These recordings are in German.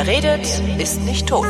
Wer redet, ist nicht tot.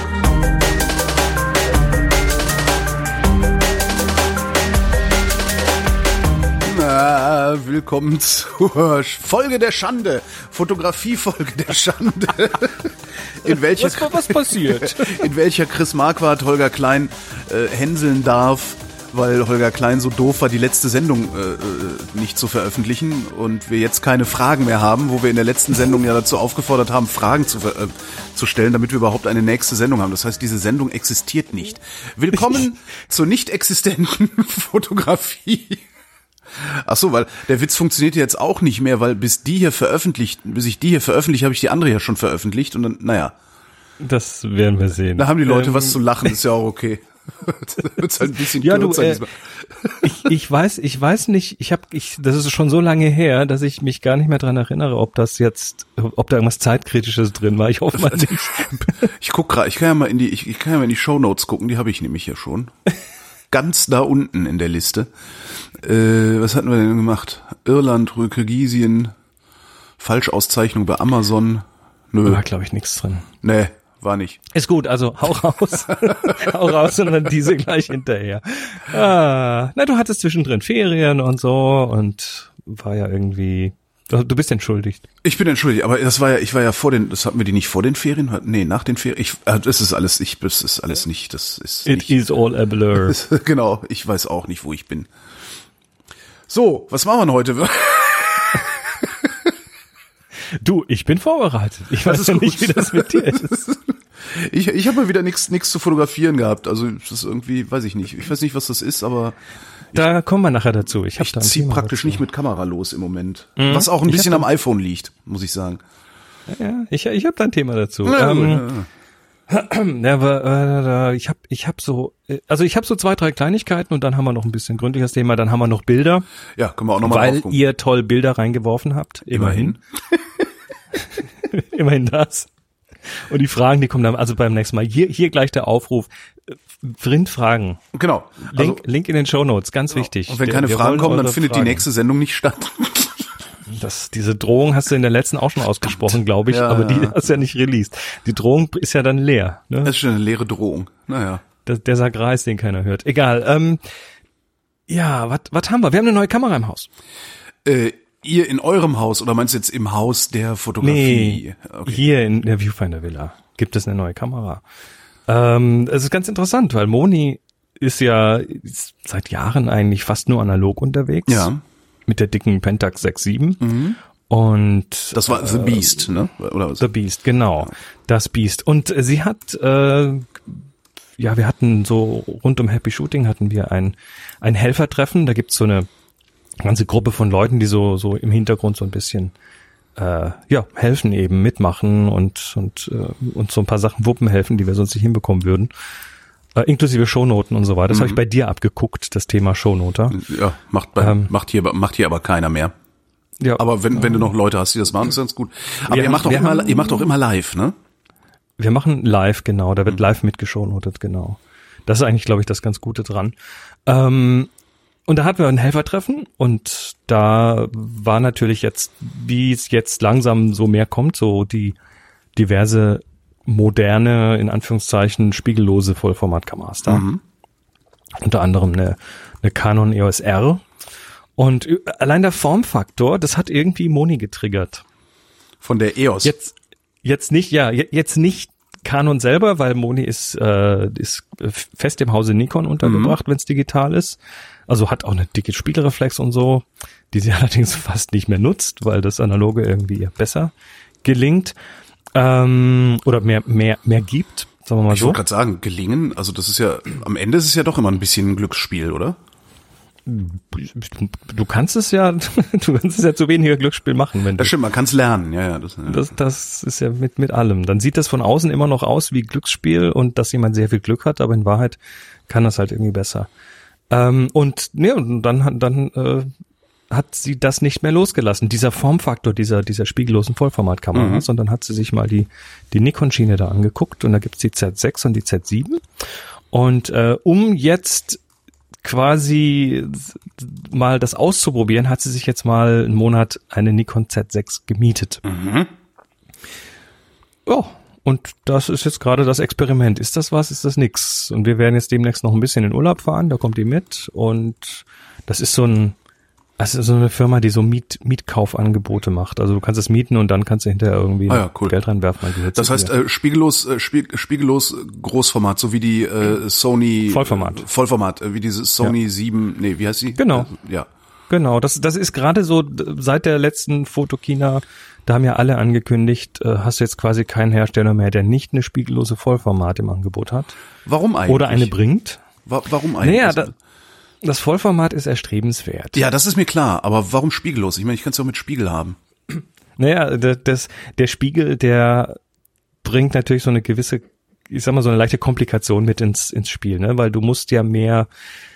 Na, willkommen zur Folge der Schande, Fotografie-Folge der Schande. In welcher, was passiert? In welcher Chris Marquardt Holger Klein hänseln darf, weil Holger Klein so doof war, die letzte Sendung nicht zu veröffentlichen und wir jetzt keine Fragen mehr haben, wo wir in der letzten Sendung ja dazu aufgefordert haben, Fragen zu stellen, damit wir überhaupt eine nächste Sendung haben. Das heißt, diese Sendung existiert nicht. Willkommen zur nicht existenten Fotografie. Ach so, weil der Witz funktioniert jetzt auch nicht mehr, weil bis ich die hier veröffentliche, habe ich die andere ja schon veröffentlicht und dann, naja. Das werden wir sehen. Da haben die Leute was zu lachen, ist ja auch okay. Wird's halt ein bisschen kürzer diesmal. Ich weiß nicht, das ist schon so lange her, dass ich mich gar nicht mehr dran erinnere, ob da irgendwas Zeitkritisches drin war. Ich hoffe mal nicht. Ich guck gerade, ich kann ja mal in die Shownotes gucken, die habe ich nämlich hier schon. Ganz da unten in der Liste. Was hatten wir denn gemacht? Irland, Kirgisien, Falschauszeichnung bei Amazon. Nö. War, glaube ich, nichts drin. Nee, war nicht. Ist gut, also hau raus. Hau raus und dann diese gleich hinterher. Du hattest zwischendrin Ferien und so und war ja irgendwie... Du bist entschuldigt. Ich bin entschuldigt, aber das hatten wir die nicht vor den Ferien? Nee, nach den Ferien. Das ist alles nicht. It is all a blur. Genau, ich weiß auch nicht, wo ich bin. So, was machen wir denn heute? Du, ich bin vorbereitet. Ich weiß ja nicht, wie das mit dir ist. Ich habe mal wieder nichts zu fotografieren gehabt. Also das ist irgendwie, weiß ich nicht. Ich weiß nicht, was das ist, aber da kommen wir nachher dazu. Ich ziehe praktisch nicht mit Kamera los im Moment. Was auch ein bisschen am iPhone liegt, muss ich sagen. Ja, ich habe da ein Thema dazu. Ich habe so 2, 3 Kleinigkeiten und dann haben wir noch ein bisschen gründliches Thema. Dann haben wir noch Bilder. Ja, können wir auch noch mal weil ihr toll Bilder reingeworfen habt. Immerhin. Immerhin das. Und die Fragen, die kommen dann also beim nächsten Mal. Hier gleich der Aufruf. Fragen. Genau. Link in den Shownotes, ganz wichtig. Und wenn keine Fragen kommen, dann findet die nächste Sendung nicht statt. Diese Drohung hast du in der letzten auch schon ausgesprochen, glaube ich, aber die hast du ja nicht released. Die Drohung ist ja dann leer. Ne? Das ist schon eine leere Drohung. Naja. Der Sagreis, den keiner hört. Egal. Was haben wir? Wir haben eine neue Kamera im Haus. Ihr in eurem Haus oder meinst du jetzt im Haus der Fotografie? Nee, okay. Hier in der Viewfinder Villa gibt es eine neue Kamera. Es ist ganz interessant, weil Moni ist seit Jahren eigentlich fast nur analog unterwegs. Ja. Mit der dicken Pentax 6.7. Mhm. Und das war The Beast, ne? Oder The Beast, genau. Ja. Das Beast. Und sie hat, wir hatten so rund um Happy Shooting hatten wir ein Helfertreffen. Da gibt's so eine ganze Gruppe von Leuten, die so im Hintergrund so ein bisschen helfen eben, mitmachen und so ein paar Sachen wuppen helfen, die wir sonst nicht hinbekommen würden. Inklusive Shownoten und so weiter. Das habe ich bei dir abgeguckt, das Thema Shownoter. Ja, macht hier aber keiner mehr. Ja. Aber wenn du noch Leute hast, die das machen, ist ganz gut. Aber ihr macht auch immer live, ne? Wir machen live, genau. Da wird live mitgeschownotet, genau. Das ist eigentlich, glaube ich, das ganz Gute dran. Und da hatten wir ein Helfertreffen und da war natürlich jetzt, wie es jetzt langsam so mehr kommt, so die diverse moderne, in Anführungszeichen, spiegellose Vollformatkameras da. Mhm. Unter anderem eine Canon EOS R. Und allein der Formfaktor, das hat irgendwie Moni getriggert. Von der EOS? Jetzt nicht Canon selber, weil Moni ist fest im Hause Nikon untergebracht, wenn es digital ist. Also hat auch eine dicke Spiegelreflex und so, die sie allerdings fast nicht mehr nutzt, weil das Analoge irgendwie ihr besser gelingt. Oder mehr gibt, sagen wir mal so. Ich wollte gerade sagen, gelingen, also das ist ja, am Ende ist es ja doch immer ein bisschen ein Glücksspiel, oder? Du kannst es ja zu weniger Glücksspiel machen, wenn das stimmt, man kann es lernen, ja. Das ist ja mit allem. Dann sieht das von außen immer noch aus wie Glücksspiel und dass jemand sehr viel Glück hat, aber in Wahrheit kann das halt irgendwie besser. Und dann hat sie das nicht mehr losgelassen, dieser Formfaktor dieser spiegellosen Vollformatkamera, sondern hat sie sich mal die Nikon-Schiene da angeguckt und da gibt's die Z6 und die Z7 und um jetzt quasi mal das auszuprobieren, hat sie sich jetzt mal einen Monat eine Nikon Z6 gemietet. Mhm. Ja, Und das ist jetzt gerade das Experiment. Ist das was? Ist das nix? Und wir werden jetzt demnächst noch ein bisschen in Urlaub fahren. Da kommt die mit. Und das ist so eine Firma, die so Mietkaufangebote macht. Also du kannst es mieten und dann kannst du hinterher irgendwie cool. Geld reinwerfen. Das heißt spiegellos Großformat, so wie die Sony Vollformat, wie diese Sony 7, wie heißt die? Genau. Ja. Genau, das ist gerade so seit der letzten Fotokina, da haben ja alle angekündigt, hast du jetzt quasi keinen Hersteller mehr, der nicht eine spiegellose Vollformat im Angebot hat. Warum eigentlich? Oder eine bringt. Warum eigentlich? Naja, das Vollformat ist erstrebenswert. Ja, das ist mir klar, aber warum spiegellos? Ich meine, ich kann es ja auch mit Spiegel haben. Naja, der Spiegel, der bringt natürlich so eine gewisse, ich sag mal, so eine leichte Komplikation mit ins Spiel, ne? Weil du musst ja mehr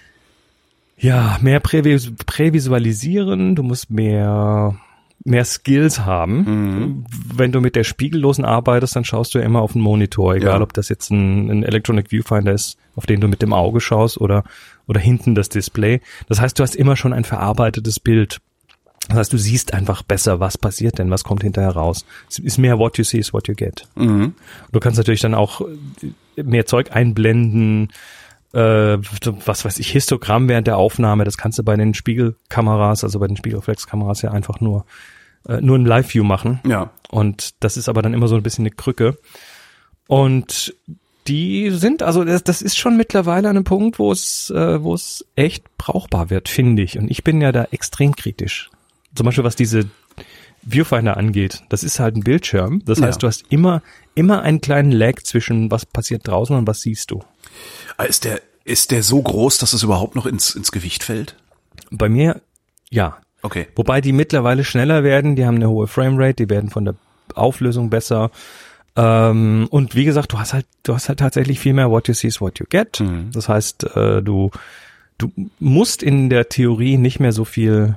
prävisualisieren, du musst mehr Skills haben. Mhm. Wenn du mit der Spiegellosen arbeitest, dann schaust du ja immer auf den Monitor, egal ob das jetzt ein Electronic Viewfinder ist, auf den du mit dem Auge schaust oder hinten das Display. Das heißt, du hast immer schon ein verarbeitetes Bild. Das heißt, du siehst einfach besser, was passiert denn, was kommt hinterher raus. Es ist mehr what you see is what you get. Mhm. Du kannst natürlich dann auch mehr Zeug einblenden, was weiß ich, Histogramm während der Aufnahme, das kannst du bei den Spiegelkameras, also bei den Spiegelreflexkameras ja einfach nur im Live-View machen. Ja. Und das ist aber dann immer so ein bisschen eine Krücke. Und die sind, also das ist schon mittlerweile an einem Punkt, wo es echt brauchbar wird, finde ich. Und ich bin ja da extrem kritisch. Zum Beispiel, was diese Viewfinder angeht. Das ist halt ein Bildschirm. Das heißt, du hast immer einen kleinen Lag zwischen was passiert draußen und was siehst du. Ist der so groß, dass es überhaupt noch ins Gewicht fällt? Bei mir, ja. Okay. Wobei die mittlerweile schneller werden, die haben eine hohe Framerate, die werden von der Auflösung besser. Und wie gesagt, du hast halt tatsächlich viel mehr what you see is what you get. Mhm. Das heißt, du musst in der Theorie nicht mehr so viel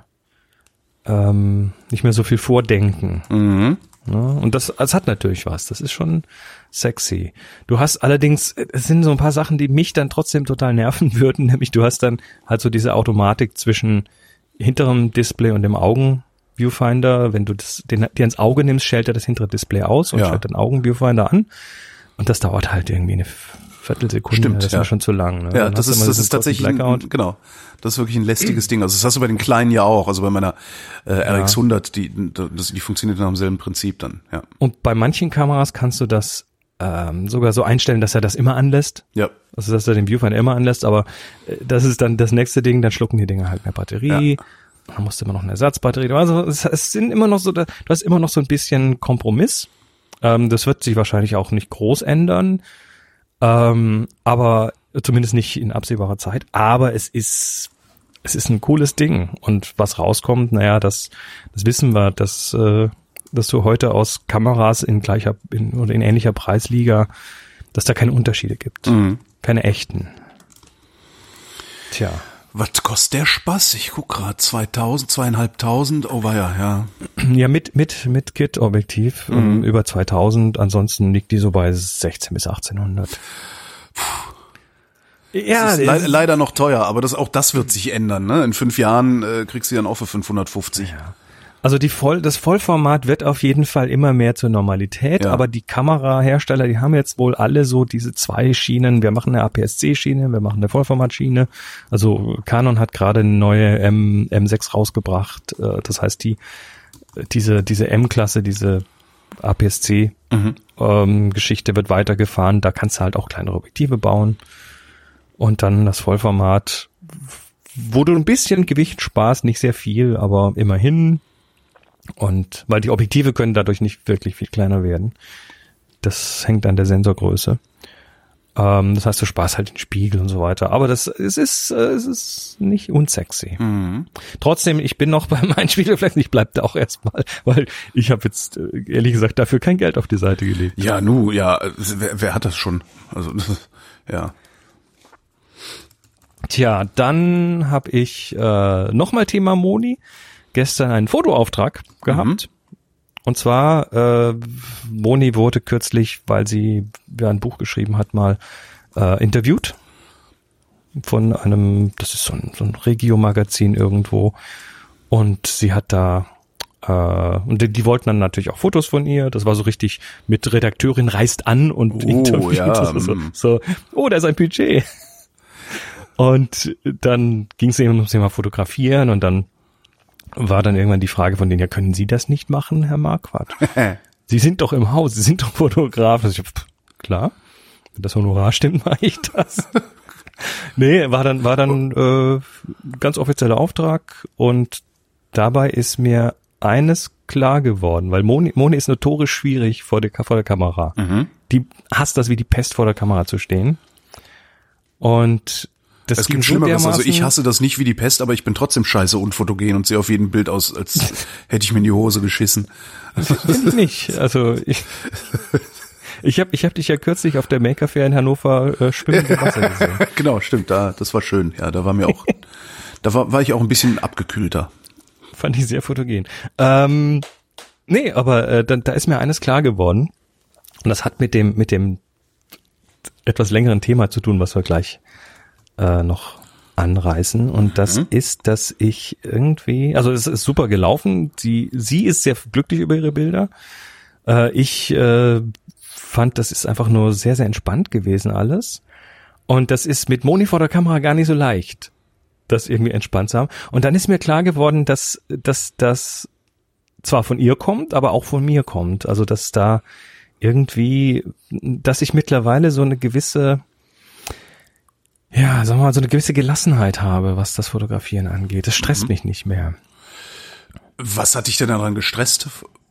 vordenken. Mhm. Ja, und das hat natürlich was. Das ist schon sexy. Du hast allerdings, es sind so ein paar Sachen, die mich dann trotzdem total nerven würden, nämlich du hast dann halt so diese Automatik zwischen hinterem Display und dem Augenviewfinder. Wenn du dir ins Auge nimmst, schält er das hintere Display aus und schält den Augenviewfinder an. Und das dauert halt irgendwie eine Viertelsekunde. Stimmt, das ist mir schon zu lang. Ne? Ja, das ist tatsächlich genau. Das ist wirklich ein lästiges Ding. Also das hast du bei den kleinen ja auch. Also bei meiner RX 100, die funktioniert nach demselben Prinzip dann. Ja. Und bei manchen Kameras kannst du das sogar so einstellen, dass er das immer anlässt. Ja. Also dass er den Viewfinder immer anlässt. Aber das ist dann das nächste Ding. Dann schlucken die Dinger halt mehr Batterie. Ja. Dann musst du immer noch eine Ersatzbatterie. Also es sind immer noch so, du hast immer noch so ein bisschen Kompromiss. Das wird sich wahrscheinlich auch nicht groß ändern. Aber zumindest nicht in absehbarer Zeit. Aber es ist ein cooles Ding. Und was rauskommt, naja, das wissen wir, dass du heute aus Kameras in ähnlicher Preisliga, dass da keine Unterschiede gibt. Mhm. Keine echten. Tja. Was kostet der Spaß? Ich guck gerade, 2.500, oh weia, ja. Ja, mit Kit-Objektiv über 2.000, ansonsten liegt die so bei 1.600 bis 1.800. Ja, ist leider noch teuer, aber auch das wird sich ändern, ne? In 5 Jahren kriegst du dann auch für 550. Ja. Also das Vollformat wird auf jeden Fall immer mehr zur Normalität, aber die Kamerahersteller, die haben jetzt wohl alle so diese 2 Schienen. Wir machen eine APS-C-Schiene, wir machen eine Vollformat-Schiene. Also Canon hat gerade eine neue M6 rausgebracht. Das heißt, diese M-Klasse, diese APS-C-Geschichte wird weitergefahren. Da kannst du halt auch kleinere Objektive bauen. Und dann das Vollformat, wo du ein bisschen Gewicht sparst, nicht sehr viel, aber immerhin. Und weil die Objektive können dadurch nicht wirklich viel kleiner werden. Das hängt an der Sensorgröße. Das heißt, du sparst halt den Spiegel und so weiter. Aber es ist nicht unsexy. Mhm. Trotzdem, ich bin noch bei meinen Spiegelreflexen. Ich bleib da auch erstmal, weil ich habe jetzt ehrlich gesagt dafür kein Geld auf die Seite gelegt. Ja, wer hat das schon? Also ja. Tja, dann habe ich nochmal Thema Moni. Gestern einen Fotoauftrag gehabt. Und zwar, Moni wurde kürzlich, weil sie ein Buch geschrieben hat, mal interviewt von einem, das ist so ein Regio-Magazin irgendwo. Und sie hat da Und die wollten dann natürlich auch Fotos von ihr. Das war so richtig mit Redakteurin reist an und interviewt. Ja. Das war so, da ist ein Budget. Und dann ging es eben ums Thema Fotografieren und dann war dann irgendwann die Frage von denen, ja, können Sie das nicht machen, Herr Marquardt? Sie sind doch im Haus, Sie sind doch Fotograf. Also klar, wenn das Honorar stimmt, mache ich das. Nee, war dann ganz offizieller Auftrag und dabei ist mir eines klar geworden, weil Moni ist notorisch schwierig vor der Kamera. Mhm. Die hasst das wie die Pest, vor der Kamera zu stehen. Und es gibt Schlimmeres, also ich hasse das nicht wie die Pest, aber ich bin trotzdem scheiße unfotogen und sehe auf jedem Bild aus, als hätte ich mir in die Hose geschissen. Finde ich nicht. Also ich hab dich ja kürzlich auf der Maker-Fair in Hannover schwimmen im Wasser gesehen. Genau, stimmt, das war schön. Ja, da war mir auch, war ich auch ein bisschen abgekühlter. Fand ich sehr fotogen. Nee, aber da ist mir eines klar geworden. Und das hat mit dem etwas längeren Thema zu tun, was wir gleich noch anreißen. Und das ist, dass ich irgendwie, also es ist super gelaufen. Sie ist sehr glücklich über ihre Bilder. Ich fand, das ist einfach nur sehr, sehr entspannt gewesen alles. Und das ist mit Moni vor der Kamera gar nicht so leicht, das irgendwie entspannt zu haben. Und dann ist mir klar geworden, dass das zwar von ihr kommt, aber auch von mir kommt. Also dass da irgendwie, dass ich mittlerweile so eine gewisse, ja, sagen wir mal, so eine gewisse Gelassenheit habe, was das Fotografieren angeht. Das stresst mich nicht mehr. Was hat dich denn daran gestresst?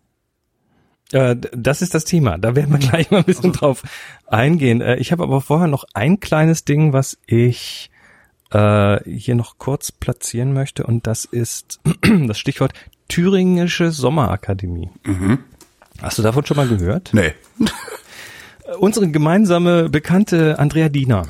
Das ist das Thema. Da werden wir gleich mal ein bisschen drauf eingehen. Ich habe aber vorher noch ein kleines Ding, was ich hier noch kurz platzieren möchte, und das ist das Stichwort Thüringische Sommerakademie. Mhm. Hast du davon schon mal gehört? Nee. Unsere gemeinsame Bekannte Andrea Diener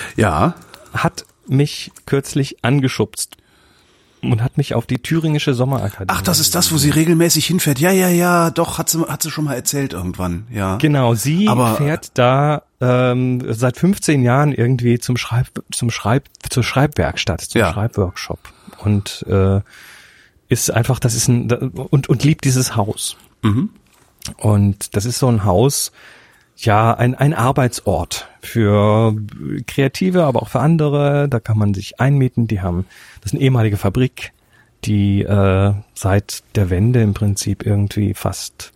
hat mich kürzlich angeschubst und hat mich auf die Thüringische Sommerakademie. Ach, das ist das, wo sie regelmäßig hinfährt. Ja, doch, hat sie schon mal erzählt irgendwann, ja. Genau, sie fährt da seit 15 Jahren irgendwie zur Schreibwerkstatt, zum Schreibworkshop und ist einfach, das ist und liebt dieses Haus. Mhm. Und das ist so ein Haus, ja, ein Arbeitsort für Kreative, aber auch für andere. Da kann man sich einmieten. Das ist eine ehemalige Fabrik, die seit der Wende im Prinzip irgendwie fast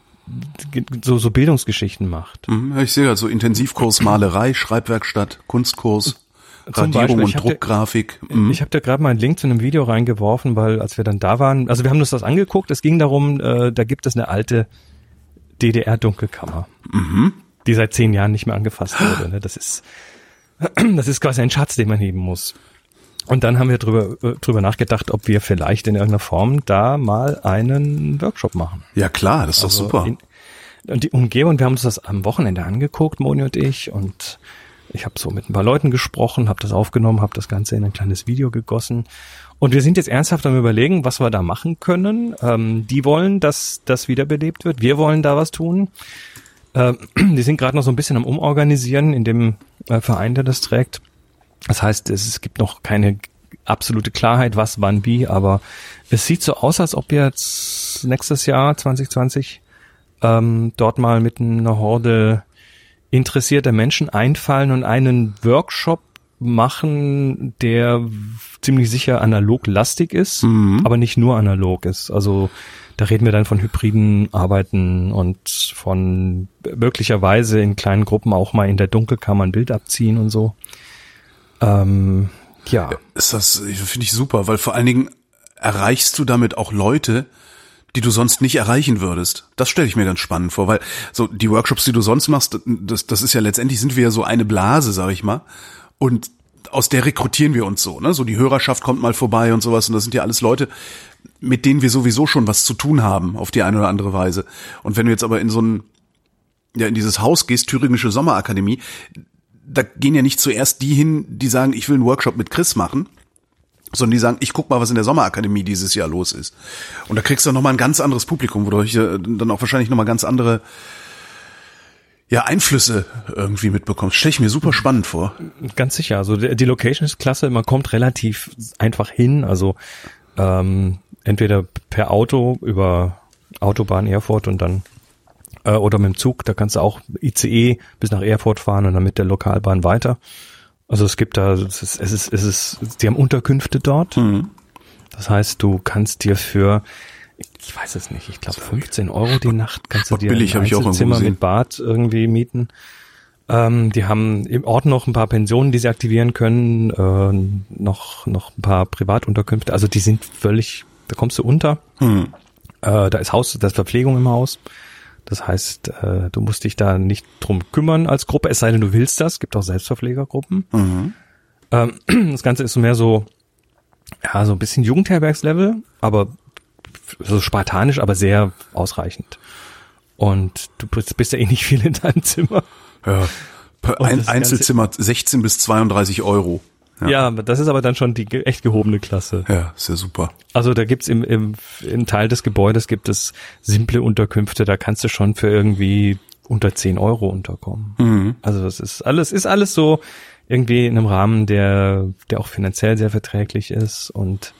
so Bildungsgeschichten macht. Ich sehe also Intensivkurs Malerei, Schreibwerkstatt, Kunstkurs, Radierung und Druckgrafik. Ich habe da gerade mal einen Link zu einem Video reingeworfen, weil als wir dann da waren, also wir haben uns das angeguckt, es ging darum, da gibt es eine alte DDR-Dunkelkammer, die seit 10 Jahren nicht mehr angefasst wurde. Ne? Das ist quasi ein Schatz, den man heben muss. Und dann haben wir drüber nachgedacht, ob wir vielleicht in irgendeiner Form da mal einen Workshop machen. Ja klar, das ist doch super. Und die Umgebung, wir haben uns das am Wochenende angeguckt, Moni und ich, und ich habe so mit ein paar Leuten gesprochen, habe das aufgenommen, habe das Ganze in ein kleines Video gegossen. Und wir sind jetzt ernsthaft am Überlegen, was wir da machen können. Die wollen, dass das wiederbelebt wird. Wir wollen da was tun. Die sind gerade noch so ein bisschen am Umorganisieren in dem Verein, der das trägt. Das heißt, es gibt noch keine absolute Klarheit, was, wann, wie, aber es sieht so aus, als ob wir jetzt nächstes Jahr 2020 dort mal mit einer Horde interessierter Menschen einfallen und einen Workshop machen, der ziemlich sicher analog lastig ist, aber nicht nur analog ist. Also da reden wir dann von hybriden Arbeiten und von möglicherweise in kleinen Gruppen auch mal in der Dunkelkammer ein Bild abziehen und so. Ja. Das finde ich super, weil vor allen Dingen erreichst du damit auch Leute, die du sonst nicht erreichen würdest. Das stelle ich mir ganz spannend vor, weil so die Workshops, die du sonst machst, das ist ja letztendlich, sind wir ja so eine Blase, sag ich mal. Und aus der rekrutieren wir uns so, ne? So die Hörerschaft kommt mal vorbei und sowas, und das sind ja alles Leute, mit denen wir sowieso schon was zu tun haben, auf die eine oder andere Weise. Und wenn du jetzt aber in dieses Haus gehst, Thüringische Sommerakademie, da gehen ja nicht zuerst die hin, die sagen, ich will einen Workshop mit Chris machen, sondern die sagen, ich guck mal, was in der Sommerakademie dieses Jahr los ist. Und da kriegst du nochmal ein ganz anderes Publikum, wodurch dann auch wahrscheinlich nochmal ganz andere Einflüsse irgendwie mitbekommst. Stell ich mir super spannend vor. Ganz sicher. Also die Location ist klasse, man kommt relativ einfach hin. Also entweder per Auto über Autobahn Erfurt und dann oder mit dem Zug, da kannst du auch ICE bis nach Erfurt fahren und dann mit der Lokalbahn weiter. Also es gibt da, die haben Unterkünfte dort. Mhm. Das heißt, du kannst dir für, ich weiß es nicht, ich glaube 15 € die Nacht kannst du dir ein Einzelzimmer mit Bad irgendwie mieten. Die haben im Ort noch ein paar Pensionen, die sie aktivieren können, noch ein paar Privatunterkünfte. Also die sind völlig, da kommst du unter. Mhm. Da ist Verpflegung im Haus. Das heißt, du musst dich da nicht drum kümmern als Gruppe, es sei denn, du willst das. Es gibt auch Selbstverpflegergruppen. Mhm. Das Ganze ist so mehr so ein bisschen Jugendherbergslevel, aber so spartanisch, aber sehr ausreichend. Und du bist ja eh nicht viel in deinem Zimmer. Ja, ein Einzelzimmer 16 bis 32 €. Ja, das ist aber dann schon die echt gehobene Klasse. Ja, ist ja super. Also da gibt's im Teil des Gebäudes gibt es simple Unterkünfte, da kannst du schon für irgendwie unter 10 € unterkommen. Mhm. Also das ist alles so irgendwie in einem Rahmen, der auch finanziell sehr verträglich ist und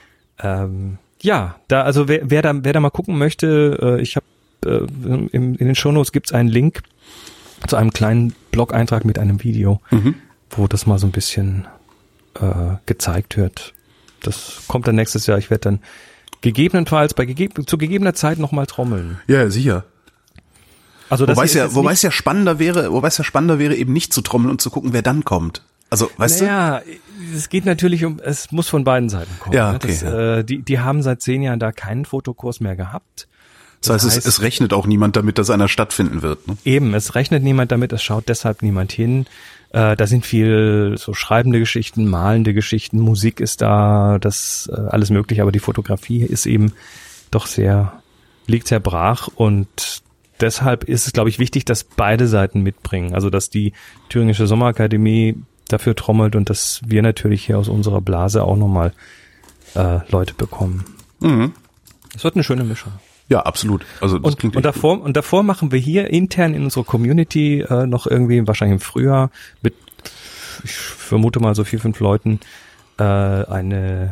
also wer da mal gucken möchte, ich habe in den Shownotes gibt's einen Link zu einem kleinen Blog-Eintrag mit einem Video, wo das mal so ein bisschen gezeigt wird. Das kommt dann nächstes Jahr. Ich werde dann gegebenenfalls zu gegebener Zeit nochmal trommeln. Ja, sicher. Also wobei es ja spannender wäre, eben nicht zu trommeln und zu gucken, wer dann kommt. Also, weißt du? Ja, es geht natürlich es muss von beiden Seiten kommen. Ja, okay. Die haben seit 10 Jahren da keinen Fotokurs mehr gehabt. Das heißt, es rechnet auch niemand damit, dass einer stattfinden wird. Ne? Eben, es rechnet niemand damit, es schaut deshalb niemand hin. Da sind viel so schreibende Geschichten, malende Geschichten, Musik ist da, das alles möglich, aber die Fotografie ist eben doch liegt sehr brach und deshalb ist es, glaube ich, wichtig, dass beide Seiten mitbringen. Also, dass die Thüringische Sommerakademie dafür trommelt und dass wir natürlich hier aus unserer Blase auch nochmal Leute bekommen. Mhm. Es wird eine schöne Mischung. Ja, absolut. Also das klingt davor machen wir hier intern in unserer Community noch irgendwie wahrscheinlich im Frühjahr mit, ich vermute mal so 4-5 Leuten eine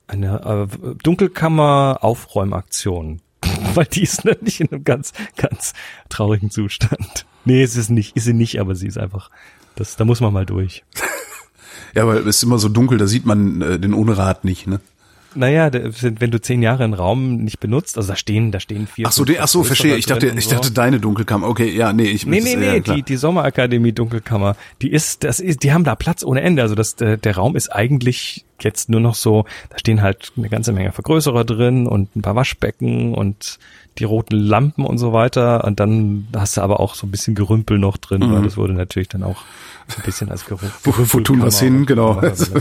Dunkelkammer-Aufräumaktion, weil die ist nämlich in einem ganz, ganz traurigen Zustand. Nee, ist sie nicht, aber sie ist einfach, da muss man mal durch. Ja, weil es ist immer so dunkel, da sieht man den Unrat nicht, ne? Naja, wenn du 10 Jahre einen Raum nicht benutzt, also da stehen 4. Ach so, verstehe. Ich dachte deine Dunkelkammer. Okay, ja, nee, die Sommerakademie Dunkelkammer, die haben da Platz ohne Ende. Also der Raum ist eigentlich jetzt nur noch so, da stehen halt eine ganze Menge Vergrößerer drin und ein paar Waschbecken und die roten Lampen und so weiter. Und dann hast du aber auch so ein bisschen Gerümpel noch drin, weil das wurde natürlich dann auch so ein bisschen als Gerümpel. Wo tun wir es hin, genau.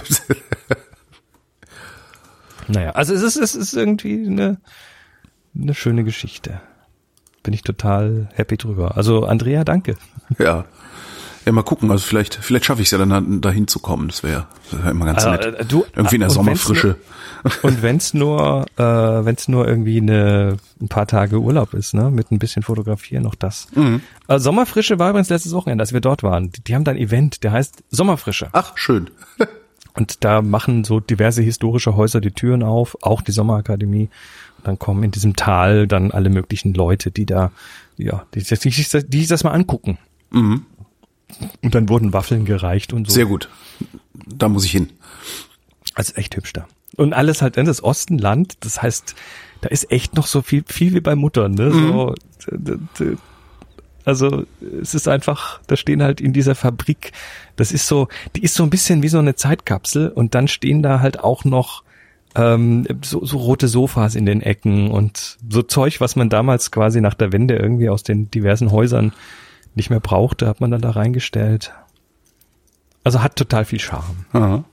Naja, also es ist irgendwie eine schöne Geschichte. Bin ich total happy drüber. Also Andrea, danke. Ja, mal gucken. Also vielleicht schaffe ich es ja dann dahin zu kommen. Das wäre immer ganz nett. Irgendwie in der Sommerfrische. Und wenn's nur irgendwie ein paar Tage Urlaub ist, ne, mit ein bisschen Fotografieren, noch das. Mhm. Sommerfrische war übrigens letztes Wochenende, als wir dort waren. Die haben da ein Event, der heißt Sommerfrische. Ach, schön. Und da machen so diverse historische Häuser die Türen auf, auch die Sommerakademie. Und dann kommen in diesem Tal dann alle möglichen Leute, die sich das mal angucken. Mhm. Und dann wurden Waffeln gereicht und so. Sehr gut. Da muss ich hin. Also echt hübsch da. Und alles halt in das Ostenland, das heißt, da ist echt noch so viel wie bei Muttern, ne? Mhm. So, also es ist einfach, da stehen halt in dieser Fabrik, die ist so ein bisschen wie so eine Zeitkapsel und dann stehen da halt auch noch so rote Sofas in den Ecken und so Zeug, was man damals quasi nach der Wende irgendwie aus den diversen Häusern nicht mehr brauchte, hat man dann da reingestellt. Also hat total viel Charme. Aha.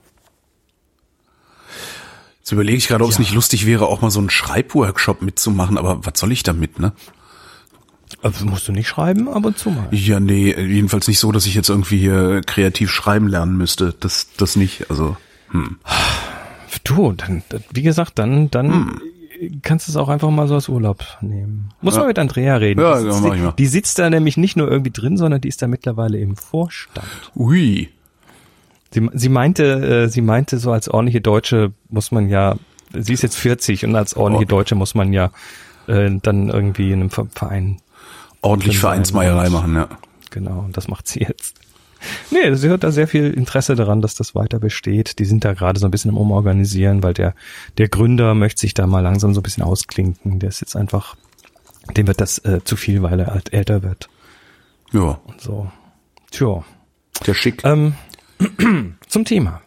Jetzt überlege ich gerade, ob es nicht lustig wäre, auch mal so einen Schreibworkshop mitzumachen, aber was soll ich damit, ne? Also musst du nicht schreiben, ab und zu mal. Ja, nee, jedenfalls nicht so, dass ich jetzt irgendwie hier kreativ schreiben lernen müsste. Das nicht, also. Du, dann, wie gesagt, dann kannst du es auch einfach mal so als Urlaub nehmen. Muss man mit Andrea reden. Ja, mach ich mal. Die sitzt da nämlich nicht nur irgendwie drin, sondern die ist da mittlerweile im Vorstand. Ui. Sie meinte, so als ordentliche Deutsche muss man ja sie ist jetzt 40 und als ordentliche Deutsche muss man ja dann irgendwie in einem Verein ordentlich Vereinsmeierei machen, ja. Genau, und das macht sie jetzt. Nee, sie hat da sehr viel Interesse daran, dass das weiter besteht. Die sind da gerade so ein bisschen im Umorganisieren, weil der Gründer möchte sich da mal langsam so ein bisschen ausklinken. Der ist jetzt einfach, dem wird das zu viel, weil er halt älter wird. Ja. Und so. Tja. Der schick. Zum Thema.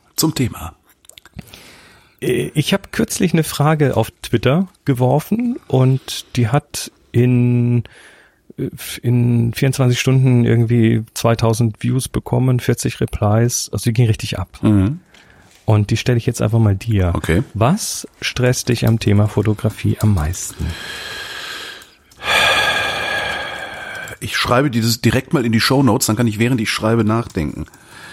Ich habe kürzlich eine Frage auf Twitter geworfen und die hat in 24 Stunden irgendwie 2000 Views bekommen, 40 Replies, also die ging richtig ab. Mhm. Und die stelle ich jetzt einfach mal dir. Okay. Was stresst dich am Thema Fotografie am meisten? Ich schreibe dieses direkt mal in die Shownotes, dann kann ich während ich schreibe nachdenken.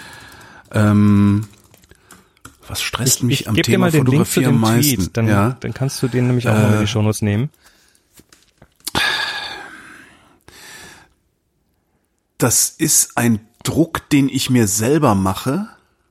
Was stresst mich am Thema Fotografie am meisten? Tweet, dann kannst du den nämlich auch mal in die Shownotes nehmen. Das ist ein Druck, den ich mir selber mache.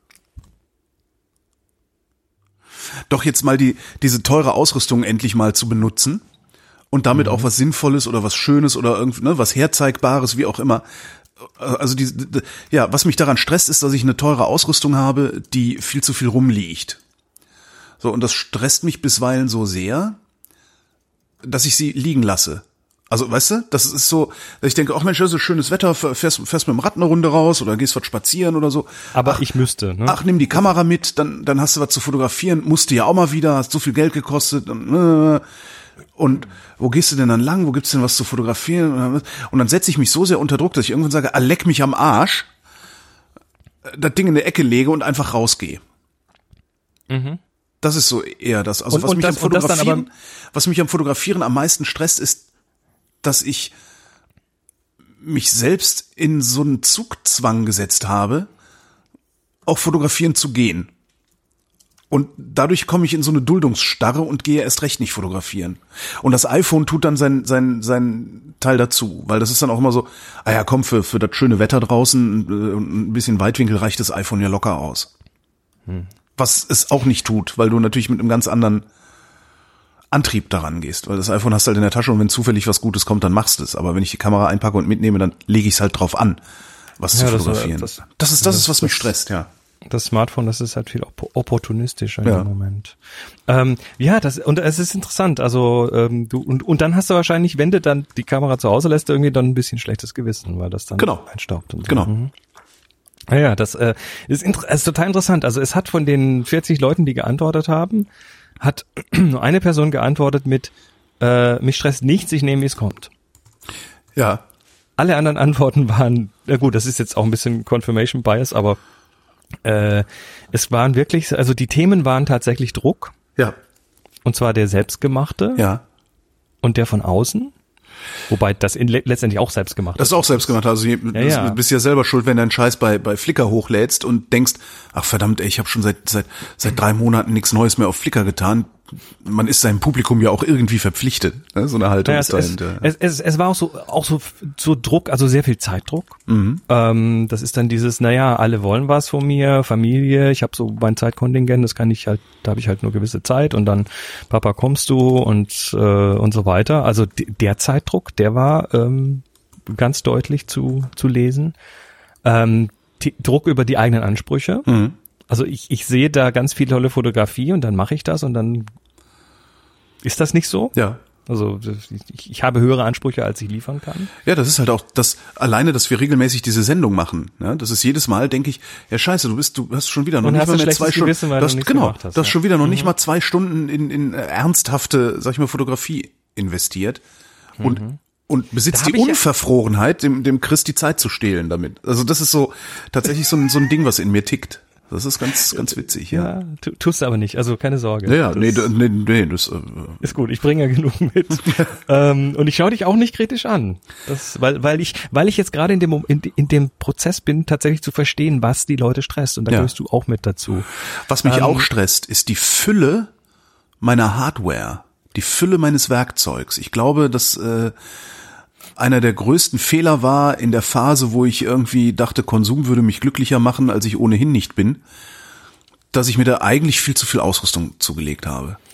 Doch jetzt mal diese teure Ausrüstung endlich mal zu benutzen und damit auch was Sinnvolles oder was Schönes oder irgendwie, ne, was Herzeigbares, wie auch immer. Also was mich daran stresst, ist, dass ich eine teure Ausrüstung habe, die viel zu viel rumliegt. So, und das stresst mich bisweilen so sehr, dass ich sie liegen lasse. Also, weißt du, das ist so, dass ich denke, ach Mensch, das ist schönes Wetter, fährst mit dem Rad eine Runde raus oder gehst was spazieren oder so. Aber ich müsste, ne? Ach, nimm die Kamera mit, dann hast du was zu fotografieren, musst du ja auch mal wieder, hast so viel Geld gekostet und wo gehst du denn dann lang, wo gibt's denn was zu fotografieren? Und dann setze ich mich so sehr unter Druck, dass ich irgendwann sage, leck mich am Arsch, das Ding in die Ecke lege und einfach rausgehe. Mhm. Das ist so eher das. Also was mich am Fotografieren am meisten stresst, ist, dass ich mich selbst in so einen Zugzwang gesetzt habe, auch fotografieren zu gehen. Und dadurch komme ich in so eine Duldungsstarre und gehe erst recht nicht fotografieren. Und das iPhone tut dann sein Teil dazu, weil das ist dann auch immer so, komm, für das schöne Wetter draußen und ein bisschen Weitwinkel reicht das iPhone ja locker aus. Was es auch nicht tut, weil du natürlich mit einem ganz anderen Antrieb daran gehst, weil das iPhone hast du halt in der Tasche und wenn zufällig was Gutes kommt, dann machst du es. Aber wenn ich die Kamera einpacke und mitnehme, dann lege ich es halt drauf an, was zu fotografieren. Das ist, was mich stresst, ja. Das Smartphone, das ist halt viel opportunistischer im Moment. Und es ist interessant. Also und dann hast du wahrscheinlich, wenn du dann die Kamera zu Hause lässt, irgendwie dann ein bisschen schlechtes Gewissen, weil das dann einstaubt und so. Genau. Mhm. Ja, das ist total interessant. Also es hat von den 40 Leuten, die geantwortet haben, hat nur eine Person geantwortet mit mich stresst nichts, ich nehme, wie es kommt. Ja. Alle anderen Antworten waren, na gut, das ist jetzt auch ein bisschen Confirmation Bias, aber es waren wirklich, also die Themen waren tatsächlich Druck. Ja. Und zwar der selbstgemachte. Ja. Und der von außen. Wobei das letztendlich auch selbst gemacht ist. Das ist auch selbst gemacht. Also du bist ja selber schuld, wenn du einen Scheiß bei Flickr hochlädst und denkst, ach verdammt, ey, ich habe schon seit 3 Monaten nichts Neues mehr auf Flickr getan. Man ist seinem Publikum ja auch irgendwie verpflichtet. Ne? So eine Haltung ist dahinter. Es war auch so Druck, also sehr viel Zeitdruck. Mhm. Das ist dann dieses, alle wollen was von mir, Familie, ich habe so mein Zeitkontingent, das kann ich halt, da habe ich halt nur gewisse Zeit und dann, Papa, kommst du und so weiter. Also der Zeitdruck, der war ganz deutlich zu lesen. Druck über die eigenen Ansprüche. Mhm. Also ich sehe da ganz viel tolle Fotografie und dann mache ich das und dann ist das nicht so. Ja. Also ich habe höhere Ansprüche, als ich liefern kann. Ja, das ist halt auch das alleine, dass wir regelmäßig diese Sendung machen. Ne? Das ist jedes Mal, denke ich, ja scheiße, du hast schon wieder noch nicht mal mehr 2 Stunden. Gewissen, weil du hast schon wieder noch nicht mal 2 Stunden in ernsthafte, sag ich mal, Fotografie investiert und besitzt die Unverfrorenheit, dem Chris die Zeit zu stehlen damit. Also das ist so tatsächlich so ein Ding, was in mir tickt. Das ist ganz, ganz witzig, ja. Ja, tust du aber nicht, also keine Sorge. Ja, das ist gut, ich bringe ja genug mit. Und ich schaue dich auch nicht kritisch an. Weil ich jetzt gerade in dem Prozess bin, tatsächlich zu verstehen, was die Leute stresst. Und da gehörst du auch mit dazu. Was mich auch stresst, ist die Fülle meiner Hardware, die Fülle meines Werkzeugs. Ich glaube, dass einer der größten Fehler war in der Phase, wo ich irgendwie dachte, Konsum würde mich glücklicher machen, als ich ohnehin nicht bin, dass ich mir da eigentlich viel zu viel Ausrüstung zugelegt habe.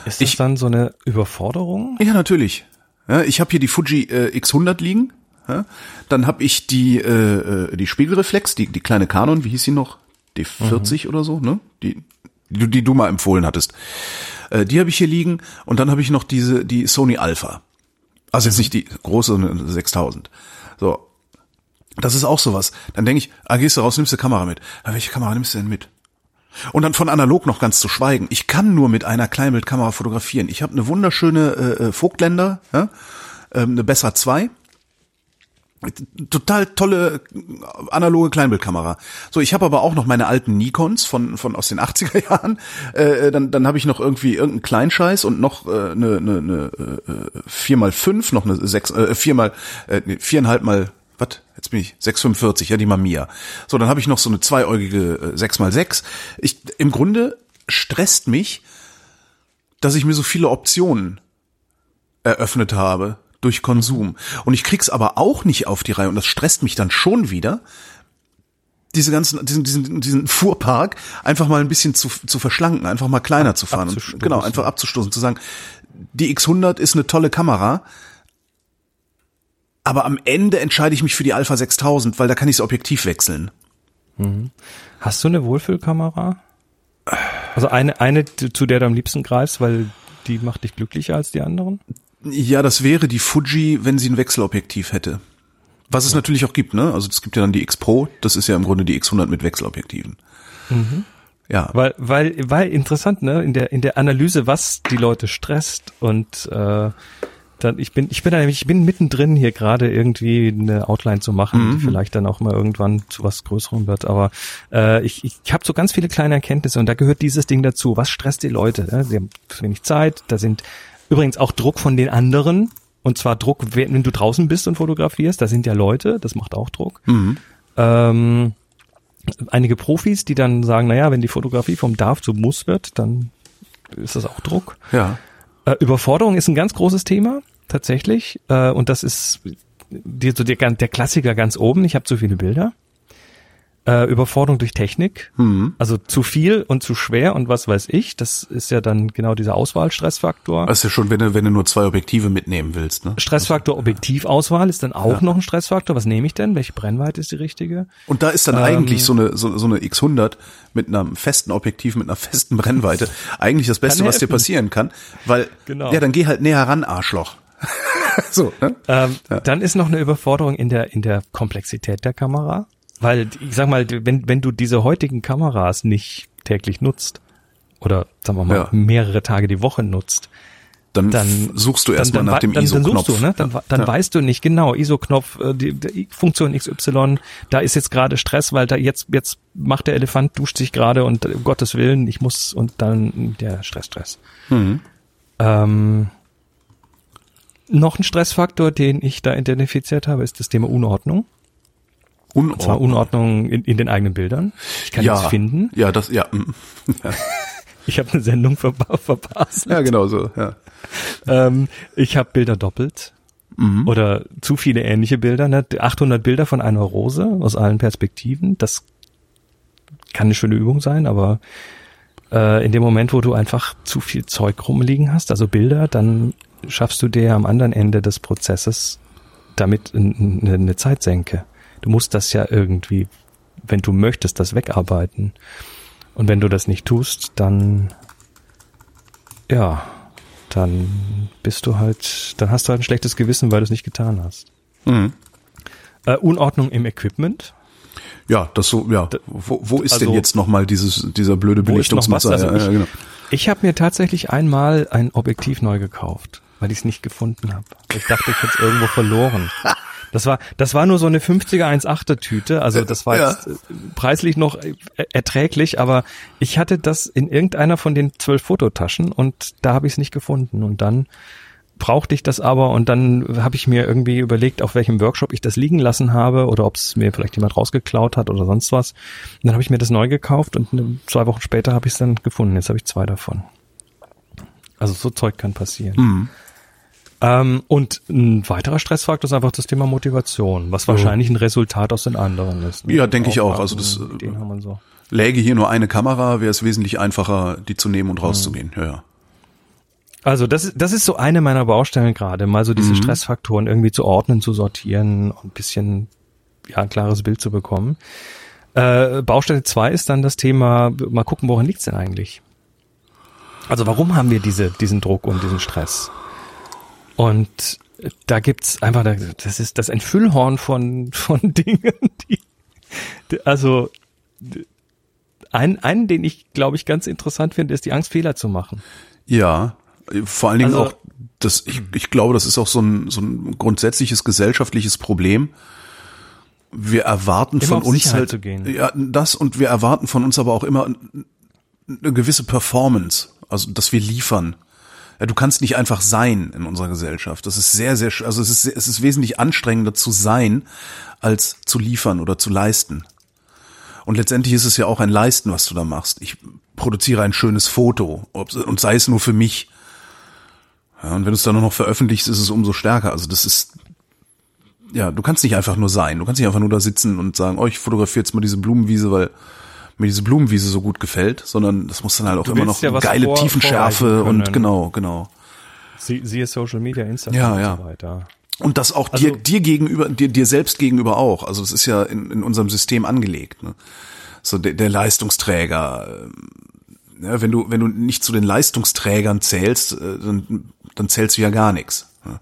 Ist das dann so eine Überforderung? Ja, natürlich. Ja, ich habe hier die Fuji X100 liegen. Ja, dann habe ich die Spiegelreflex, die kleine Canon, wie hieß sie noch? D40 oder so, ne? Die du mal empfohlen hattest. Die habe ich hier liegen und dann habe ich noch die Sony Alpha. Also jetzt nicht die große, sondern 6000. So. Das ist auch sowas. Dann denke ich, gehst du raus, nimmst du Kamera mit. Welche Kamera nimmst du denn mit? Und dann von analog noch ganz zu schweigen. Ich kann nur mit einer Kleinbildkamera fotografieren. Ich habe eine wunderschöne Vogtländer, ja? Eine Bessa 2. Total tolle analoge Kleinbildkamera. So, ich habe aber auch noch meine alten Nikons von aus den 80er Jahren. Dann habe ich noch irgendwie irgendeinen Kleinscheiß und noch eine 4x5, noch eine 4,5 mal, was? Jetzt bin ich 6,45, ja, die Mamiya. So, dann habe ich noch so eine zweiäugige 6x6. Im Grunde stresst mich, dass ich mir so viele Optionen eröffnet habe durch Konsum. Und ich krieg's aber auch nicht auf die Reihe und das stresst mich dann schon wieder, diesen Fuhrpark einfach mal ein bisschen zu verschlanken, einfach mal kleiner zu fahren und genau, einfach abzustoßen, zu sagen, die X100 ist eine tolle Kamera, aber am Ende entscheide ich mich für die Alpha 6000, weil da kann ich das Objektiv wechseln. Mhm. Hast du eine Wohlfühlkamera? Also eine, zu der du am liebsten greifst, weil die macht dich glücklicher als die anderen? Ja, das wäre die Fuji, wenn sie ein Wechselobjektiv hätte. Was es natürlich auch gibt, ne? Also es gibt ja dann die X Pro, das ist ja im Grunde die X100 mit Wechselobjektiven. Mhm. Ja. Weil interessant, ne? In der Analyse, was die Leute stresst und dann ich bin mittendrin hier gerade irgendwie eine Outline zu machen, die vielleicht dann auch mal irgendwann zu was Größerem wird. Aber ich habe so ganz viele kleine Erkenntnisse und da gehört dieses Ding dazu. Was stresst die Leute? Ne? Sie haben zu wenig Zeit, da sind übrigens auch Druck von den anderen, und zwar Druck, wenn du draußen bist und fotografierst, da sind ja Leute, das macht auch Druck. Mhm. Einige Profis, die dann sagen, naja, wenn die Fotografie vom Darf zu Muss wird, dann ist das auch Druck. Ja. Überforderung ist ein ganz großes Thema, tatsächlich, und das ist der Klassiker ganz oben, ich habe zu viele Bilder. Überforderung durch Technik, also zu viel und zu schwer und was weiß ich, das ist ja dann genau dieser Auswahlstressfaktor. Das ist ja schon, wenn du nur 2 Objektive mitnehmen willst, ne? Objektivauswahl Objektivauswahl ist dann auch noch ein Stressfaktor. Was nehme ich denn? Welche Brennweite ist die richtige? Und da ist dann eigentlich so eine X100 mit einem festen Objektiv, mit einer festen Brennweite eigentlich das Beste, was dir passieren kann, weil, ja, dann geh halt näher ran, Arschloch. So, ne? Dann ist noch eine Überforderung in der Komplexität der Kamera. Weil, ich sag mal, wenn du diese heutigen Kameras nicht täglich nutzt oder, sagen wir mal, mehrere Tage die Woche nutzt, dann suchst du erstmal nach dem ISO-Knopf. Dann suchst du, ne? Dann weißt du nicht genau, ISO-Knopf, die Funktion XY, da ist jetzt gerade Stress, weil da jetzt macht der Elefant, duscht sich gerade und um Gottes Willen, ich muss, und dann der Stress. Mhm. Noch ein Stressfaktor, den ich da identifiziert habe, ist das Thema Unordnung. Und zwar Unordnung in den eigenen Bildern. Ich kann nichts finden. Ja, das, ja. Ich habe eine Sendung verpasst. Ja, genau so, ja. Ich habe Bilder doppelt. Oder zu viele ähnliche Bilder. Ne? 800 Bilder von einer Rose aus allen Perspektiven. Das kann eine schöne Übung sein, aber in dem Moment, wo du einfach zu viel Zeug rumliegen hast, also Bilder, dann schaffst du dir am anderen Ende des Prozesses damit eine Zeitsenke. Du musst das ja irgendwie, wenn du möchtest, das wegarbeiten. Und wenn du das nicht tust, dann bist du halt, dann hast du halt ein schlechtes Gewissen, weil du es nicht getan hast. Mhm. Unordnung im Equipment. Ja, das so, ja. Wo ist denn jetzt nochmal dieser blöde Belichtungsmesser? Also genau. Ich habe mir tatsächlich einmal ein Objektiv neu gekauft, weil ich es nicht gefunden habe. Ich dachte, ich hätte es irgendwo verloren. Das war nur so eine 50er 1.8er Tüte, also das war jetzt preislich noch erträglich, aber ich hatte das in irgendeiner von den 12 Fototaschen und da habe ich es nicht gefunden und dann brauchte ich das aber und dann habe ich mir irgendwie überlegt, auf welchem Workshop ich das liegen lassen habe oder ob es mir vielleicht jemand rausgeklaut hat oder sonst was. Und dann habe ich mir das neu gekauft und 2 Wochen später habe ich es dann gefunden. Jetzt habe ich 2 davon. Also so Zeug kann passieren. Mhm. Und ein weiterer Stressfaktor ist einfach das Thema Motivation, was wahrscheinlich ein Resultat aus den anderen ist. Ne? Ja, denke ich auch. Also das läge hier nur eine Kamera, wäre es wesentlich einfacher, die zu nehmen und rauszugehen. Ja. Also das ist so eine meiner Baustellen gerade, mal so diese Stressfaktoren irgendwie zu ordnen, zu sortieren und ein bisschen ein klares Bild zu bekommen. Baustelle 2 ist dann das Thema, mal gucken, woran liegt's denn eigentlich? Also warum haben wir diesen Druck und diesen Stress? Und da gibt's einfach, das ist das ein Füllhorn von Dingen, also einen, den ich, glaube ich, ganz interessant finde, ist die Angst, Fehler zu machen. Ja, vor allen Dingen auch, ich glaube, das ist auch so ein grundsätzliches gesellschaftliches Problem. Wir erwarten von uns halt, ja, das, und wir erwarten von uns aber auch immer eine gewisse Performance, also dass wir liefern. Ja, du kannst nicht einfach sein in unserer Gesellschaft. Das ist sehr, sehr, also es ist wesentlich anstrengender zu sein, als zu liefern oder zu leisten. Und letztendlich ist es ja auch ein Leisten, was du da machst. Ich produziere ein schönes Foto, und sei es nur für mich. Ja, und wenn du es dann noch veröffentlichst, ist es umso stärker. Also das ist, ja, du kannst nicht einfach nur sein. Du kannst nicht einfach nur da sitzen und sagen, ich fotografiere jetzt mal diese Blumenwiese, weil mir diese Blumenwiese so gut gefällt, sondern das muss dann halt auch immer noch geile Tiefenschärfe und genau. Siehe Social Media, Instagram und so weiter. Und das auch dir gegenüber, dir selbst gegenüber auch. Also das ist ja in unserem System angelegt, ne? So der Leistungsträger. Ja, wenn du nicht zu den Leistungsträgern zählst, dann zählst du ja gar nichts. Ne?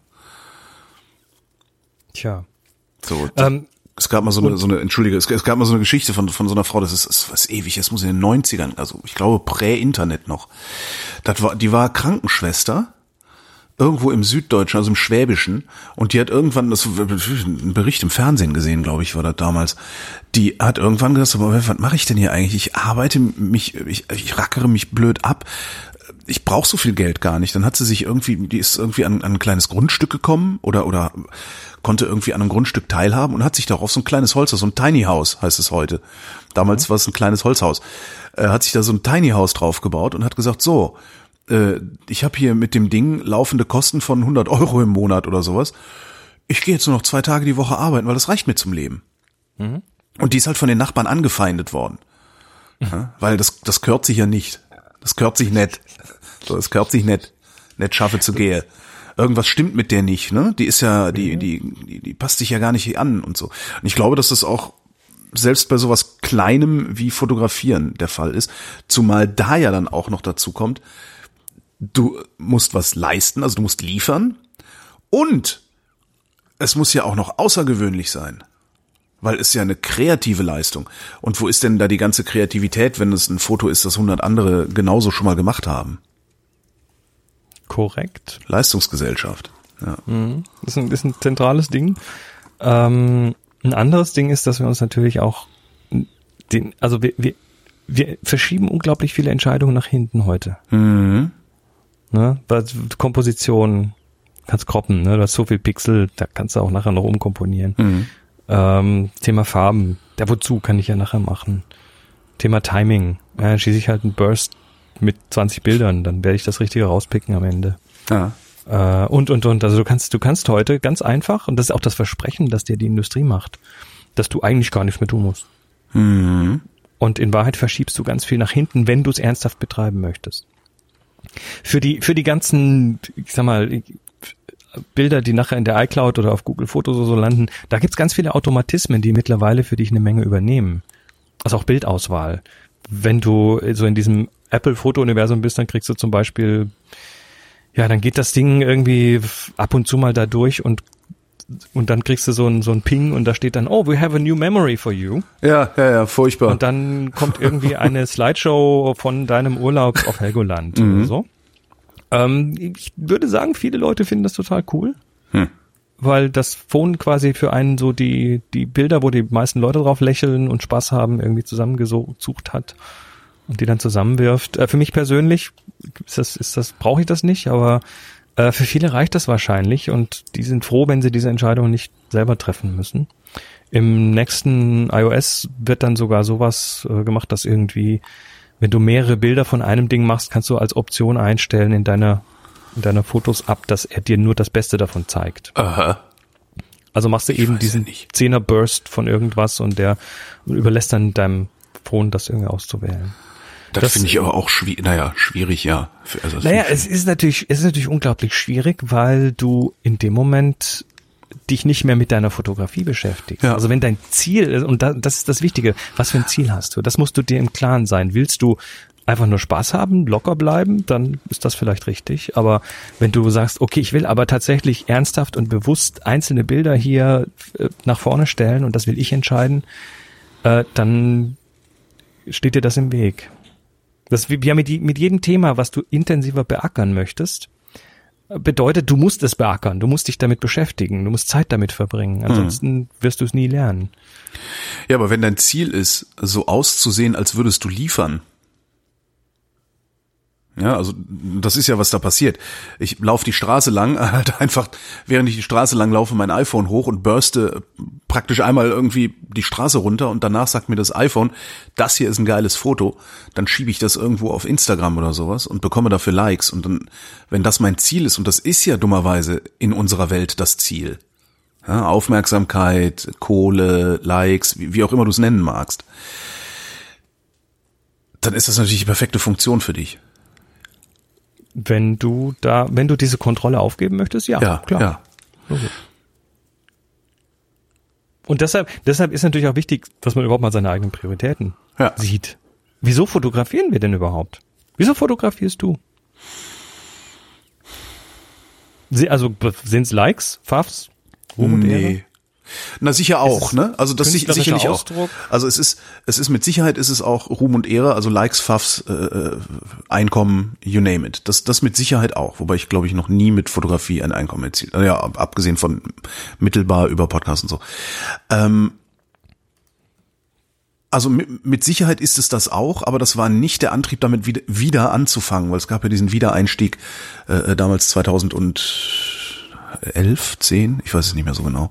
Tja. So. Es gab mal so eine Geschichte von so einer Frau, das ist was ewig, es muss in den 90ern, also ich glaube Prä-Internet noch. Die war Krankenschwester irgendwo im Süddeutschen, also im Schwäbischen, und die hat irgendwann, das ein Bericht im Fernsehen gesehen, glaube ich, war das damals. Die hat irgendwann gesagt, was mache ich denn hier eigentlich? Ich arbeite ich rackere mich blöd ab. Ich brauche so viel Geld gar nicht. Dann hat sie sich die ist irgendwie an ein kleines Grundstück gekommen oder konnte irgendwie an einem Grundstück teilhaben und hat sich darauf so ein kleines Holzhaus, so ein Tiny House heißt es heute. Damals war es ein kleines Holzhaus. Hat sich da so ein Tiny House drauf gebaut und hat gesagt, so, ich habe hier mit dem Ding laufende Kosten von 100 € im Monat oder sowas. Ich gehe jetzt nur noch 2 Tage die Woche arbeiten, weil das reicht mir zum Leben. Mhm. Und die ist halt von den Nachbarn angefeindet worden. Ja, weil das gehört sich ja nicht. Das gehört sich nicht. So, das gehört sich nicht schaffe zu gehe. Irgendwas stimmt mit der nicht, ne? Die ist ja, die passt sich ja gar nicht an und so. Und ich glaube, dass das auch selbst bei sowas Kleinem wie Fotografieren der Fall ist. Zumal da ja dann auch noch dazu kommt, du musst was leisten, also du musst liefern. Und es muss ja auch noch außergewöhnlich sein. Weil es ja eine kreative Leistung. Und wo ist denn da die ganze Kreativität, wenn es ein Foto ist, das 100 andere genauso schon mal gemacht haben? Korrekt. Leistungsgesellschaft. Ja. Das ist ein zentrales Ding. Ein anderes Ding ist, dass wir uns natürlich auch wir verschieben unglaublich viele Entscheidungen nach hinten heute. Mhm. Ne? Bei Komposition kannst kroppen, ne? Du hast so viel Pixel, da kannst du auch nachher noch umkomponieren. Mhm. Thema Farben, der wozu kann ich ja nachher machen. Thema Timing, schieße ich halt einen Burst mit 20 Bildern, dann werde ich das Richtige rauspicken am Ende. Ja. Und. Also du kannst heute ganz einfach, und das ist auch das Versprechen, das dir die Industrie macht, dass du eigentlich gar nichts mehr tun musst. Mhm. Und in Wahrheit verschiebst du ganz viel nach hinten, wenn du es ernsthaft betreiben möchtest. Für die ganzen, ich sag mal, Bilder, die nachher in der iCloud oder auf Google Fotos oder so landen, da gibt's ganz viele Automatismen, die mittlerweile für dich eine Menge übernehmen. Also auch Bildauswahl. Wenn du so in diesem Apple-Foto-Universum bist, dann kriegst du zum Beispiel, dann geht das Ding irgendwie ab und zu mal da durch und dann kriegst du so ein Ping und da steht dann, we have a new memory for you. Ja, furchtbar. Und dann kommt irgendwie eine Slideshow von deinem Urlaub auf Helgoland oder so. Ich würde sagen, viele Leute finden das total cool, weil das Phone quasi für einen so die Bilder, wo die meisten Leute drauf lächeln und Spaß haben, irgendwie zusammengesucht hat und die dann zusammenwirft. Für mich persönlich brauche ich das nicht, aber für viele reicht das wahrscheinlich und die sind froh, wenn sie diese Entscheidung nicht selber treffen müssen. Im nächsten iOS wird dann sogar sowas gemacht, dass irgendwie, wenn du mehrere Bilder von einem Ding machst, kannst du als Option einstellen in deiner Fotos ab, dass er dir nur das Beste davon zeigt. Aha. Also machst du eben diesen 10er Burst von irgendwas und der überlässt dann deinem Phone das irgendwie auszuwählen. Das finde ich aber auch schwierig, ja. Es ist natürlich unglaublich schwierig, weil du in dem Moment dich nicht mehr mit deiner Fotografie beschäftigst. Ja. Also wenn dein Ziel ist, und das ist das Wichtige, was für ein Ziel hast du? Das musst du dir im Klaren sein. Willst du einfach nur Spaß haben, locker bleiben, dann ist das vielleicht richtig. Aber wenn du sagst, okay, ich will aber tatsächlich ernsthaft und bewusst einzelne Bilder hier nach vorne stellen und das will ich entscheiden, dann steht dir das im Weg. Das wie ja mit jedem Thema, was du intensiver beackern möchtest, bedeutet, du musst es beackern, du musst dich damit beschäftigen, du musst Zeit damit verbringen, ansonsten wirst du es nie lernen. Ja, aber wenn dein Ziel ist, so auszusehen, als würdest du liefern, ja, also das ist ja, was da passiert. Ich laufe die Straße lang, halt einfach, während ich die Straße lang laufe, mein iPhone hoch und burste praktisch einmal irgendwie die Straße runter und danach sagt mir das iPhone, das hier ist ein geiles Foto, dann schiebe ich das irgendwo auf Instagram oder sowas und bekomme dafür Likes und dann, wenn das mein Ziel ist, und das ist ja dummerweise in unserer Welt das Ziel, ja, Aufmerksamkeit, Kohle, Likes, wie auch immer du es nennen magst, dann ist das natürlich die perfekte Funktion für dich. Wenn du diese Kontrolle aufgeben möchtest, ja klar. Ja. Okay. Und deshalb ist natürlich auch wichtig, dass man überhaupt mal seine eigenen Prioritäten sieht. Wieso fotografieren wir denn überhaupt? Wieso fotografierst du? Also sind's Likes, Pfaffs, Ruhm und Ehre? Na sicher auch, ne? Also das sicherlich auch. Also es ist mit Sicherheit ist es auch Ruhm und Ehre, also Likes, Pfaffs, Einkommen, you name it. Das mit Sicherheit auch, wobei ich glaube ich noch nie mit Fotografie ein Einkommen erzielt. Ja, abgesehen von mittelbar über Podcasts und so. Also mit Sicherheit ist es das auch, aber das war nicht der Antrieb, damit wieder anzufangen, weil es gab ja diesen Wiedereinstieg damals 2011, 10, ich weiß es nicht mehr so genau.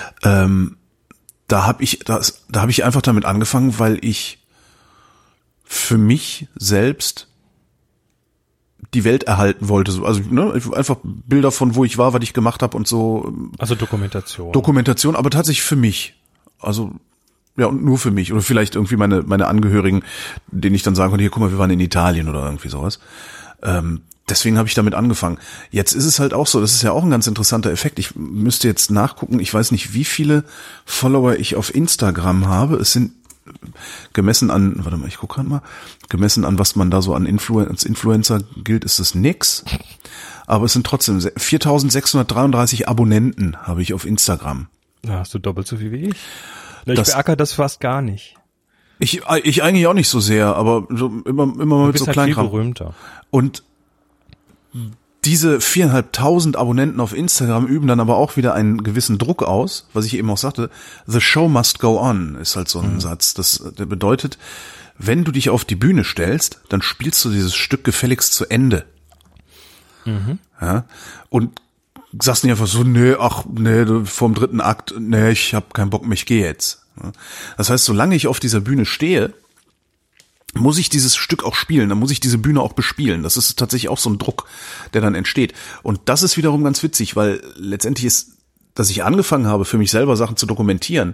Da habe ich einfach damit angefangen, weil ich für mich selbst die Welt erhalten wollte. Also einfach Bilder von wo ich war, was ich gemacht habe und so. Also Dokumentation. Dokumentation, aber tatsächlich für mich. Also ja, und nur für mich. Oder vielleicht irgendwie meine Angehörigen, denen ich dann sagen konnte, hier, guck mal, wir waren in Italien oder irgendwie sowas. Deswegen habe ich damit angefangen. Jetzt ist es halt auch so, das ist ja auch ein ganz interessanter Effekt. Ich müsste jetzt nachgucken, ich weiß nicht, wie viele Follower ich auf Instagram habe. Es sind gemessen an, ich gucke gerade mal, gemessen an, was man da so als Influencer gilt, ist das nix. Aber es sind trotzdem 4.633 Abonnenten habe ich auf Instagram. Da hast du doppelt so viel wie ich. Ich beackere das fast gar nicht. Ich eigentlich auch nicht so sehr, aber so immer mal mit so Kleinkram. Berühmter. Und diese 4.500 Abonnenten auf Instagram üben dann aber auch wieder einen gewissen Druck aus, was ich eben auch sagte. The show must go on ist halt so ein Satz. Der bedeutet, wenn du dich auf die Bühne stellst, dann spielst du dieses Stück gefälligst zu Ende. Ja, und sagst nicht einfach so, nee, vorm dritten Akt, nee, ich hab keinen Bock mehr, ich gehe jetzt. Das heißt, solange ich auf dieser Bühne stehe, muss ich dieses Stück auch spielen, dann muss ich diese Bühne auch bespielen. Das ist tatsächlich auch so ein Druck, der dann entsteht. Und das ist wiederum ganz witzig, weil letztendlich ist, dass ich angefangen habe, für mich selber Sachen zu dokumentieren,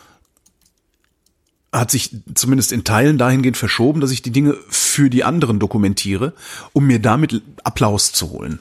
hat sich zumindest in Teilen dahingehend verschoben, dass ich die Dinge für die anderen dokumentiere, um mir damit Applaus zu holen.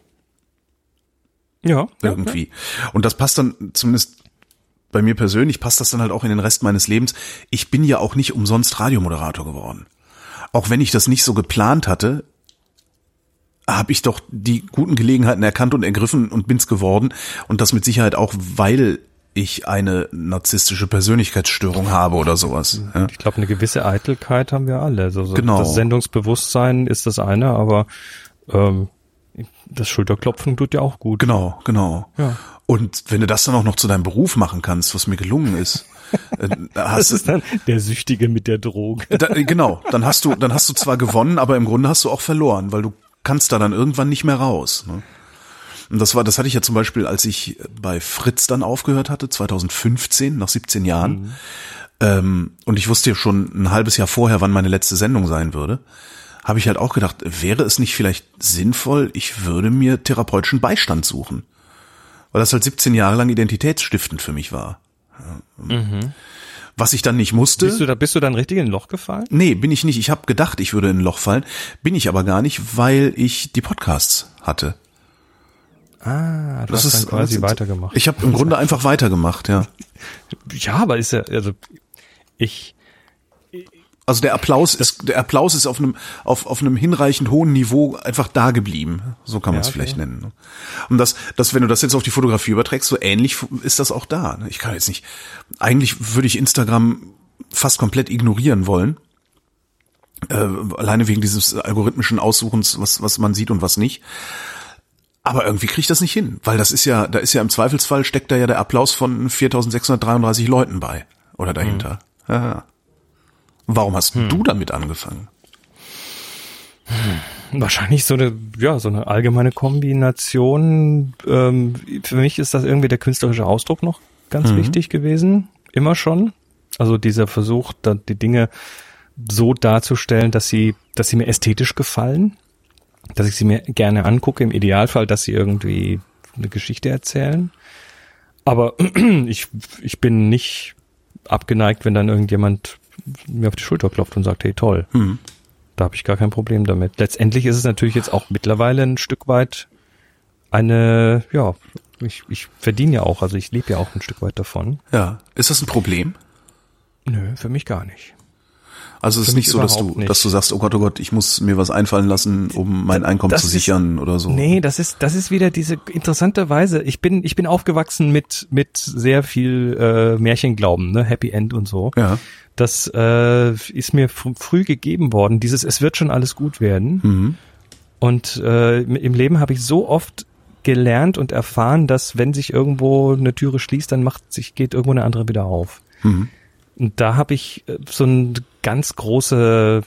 Ja. Irgendwie. Ja. Und das passt dann zumindest bei mir persönlich, passt das dann halt auch in den Rest meines Lebens. Ich bin ja auch nicht umsonst Radiomoderator geworden. Auch wenn ich das nicht so geplant hatte, habe ich doch die guten Gelegenheiten erkannt und ergriffen und bin's geworden. Und das mit Sicherheit auch, weil ich eine narzisstische Persönlichkeitsstörung habe oder sowas. Ja. Ich glaube, eine gewisse Eitelkeit haben wir alle. Also genau. Das Sendungsbewusstsein ist das eine, aber das Schulterklopfen tut ja auch gut. Genau. Ja. Und wenn du das dann auch noch zu deinem Beruf machen kannst, was mir gelungen ist, das ist dann der Süchtige mit der Droge. Genau, dann hast du zwar gewonnen, aber im Grunde hast du auch verloren, weil du kannst da dann irgendwann nicht mehr raus. Ne? Und das hatte ich ja zum Beispiel, als ich bei Fritz dann aufgehört hatte, 2015, nach 17 Jahren. Und ich wusste ja schon ein halbes Jahr vorher, wann meine letzte Sendung sein würde. Habe ich halt auch gedacht, wäre es nicht vielleicht sinnvoll, ich würde mir therapeutischen Beistand suchen. Weil das halt 17 Jahre lang identitätsstiftend für mich war. Was ich dann nicht musste. Bist du dann richtig in ein Loch gefallen? Nee, bin ich nicht. Ich habe gedacht, ich würde in ein Loch fallen. Bin ich aber gar nicht, weil ich die Podcasts hatte. Ah, du hast dann quasi weitergemacht. Ich habe im Grunde einfach weitergemacht, ja. Ja, aber ist ja, also Also der Applaus ist auf einem hinreichend hohen Niveau einfach da geblieben. So kann man es vielleicht nennen. Und das, wenn du das jetzt auf die Fotografie überträgst, so ähnlich ist das auch da. Ich kann jetzt nicht, eigentlich würde ich Instagram fast komplett ignorieren wollen. Alleine wegen dieses algorithmischen Aussuchens, was man sieht und was nicht. Aber irgendwie kriege ich das nicht hin, weil da ist ja im Zweifelsfall steckt da ja der Applaus von 4.633 Leuten bei oder dahinter. Ja. Warum hast du damit angefangen? Wahrscheinlich so eine allgemeine Kombination. Für mich ist das irgendwie der künstlerische Ausdruck noch ganz wichtig gewesen. Immer schon. Also dieser Versuch, die Dinge so darzustellen, dass sie mir ästhetisch gefallen. Dass ich sie mir gerne angucke. Im Idealfall, dass sie irgendwie eine Geschichte erzählen. Aber ich bin nicht abgeneigt, wenn dann irgendjemand mir auf die Schulter klopft und sagt, hey, toll. Da habe ich gar kein Problem damit. Letztendlich ist es natürlich jetzt auch mittlerweile ein Stück weit ich verdiene ja auch, also ich lebe ja auch ein Stück weit davon. Ja. Ist das ein Problem? Nö, für mich gar nicht. Also es ist nicht so, dass du sagst, oh Gott, ich muss mir was einfallen lassen, um mein Einkommen zu sichern oder so. Nee, das ist wieder diese interessante Weise. Ich bin aufgewachsen mit sehr viel Märchenglauben, ne, Happy End und so. Ja. Das ist mir früh gegeben worden, es wird schon alles gut werden. Und im Leben habe ich so oft gelernt und erfahren, dass wenn sich irgendwo eine Türe schließt, dann geht irgendwo eine andere wieder auf. Und da habe ich so eine ganz große,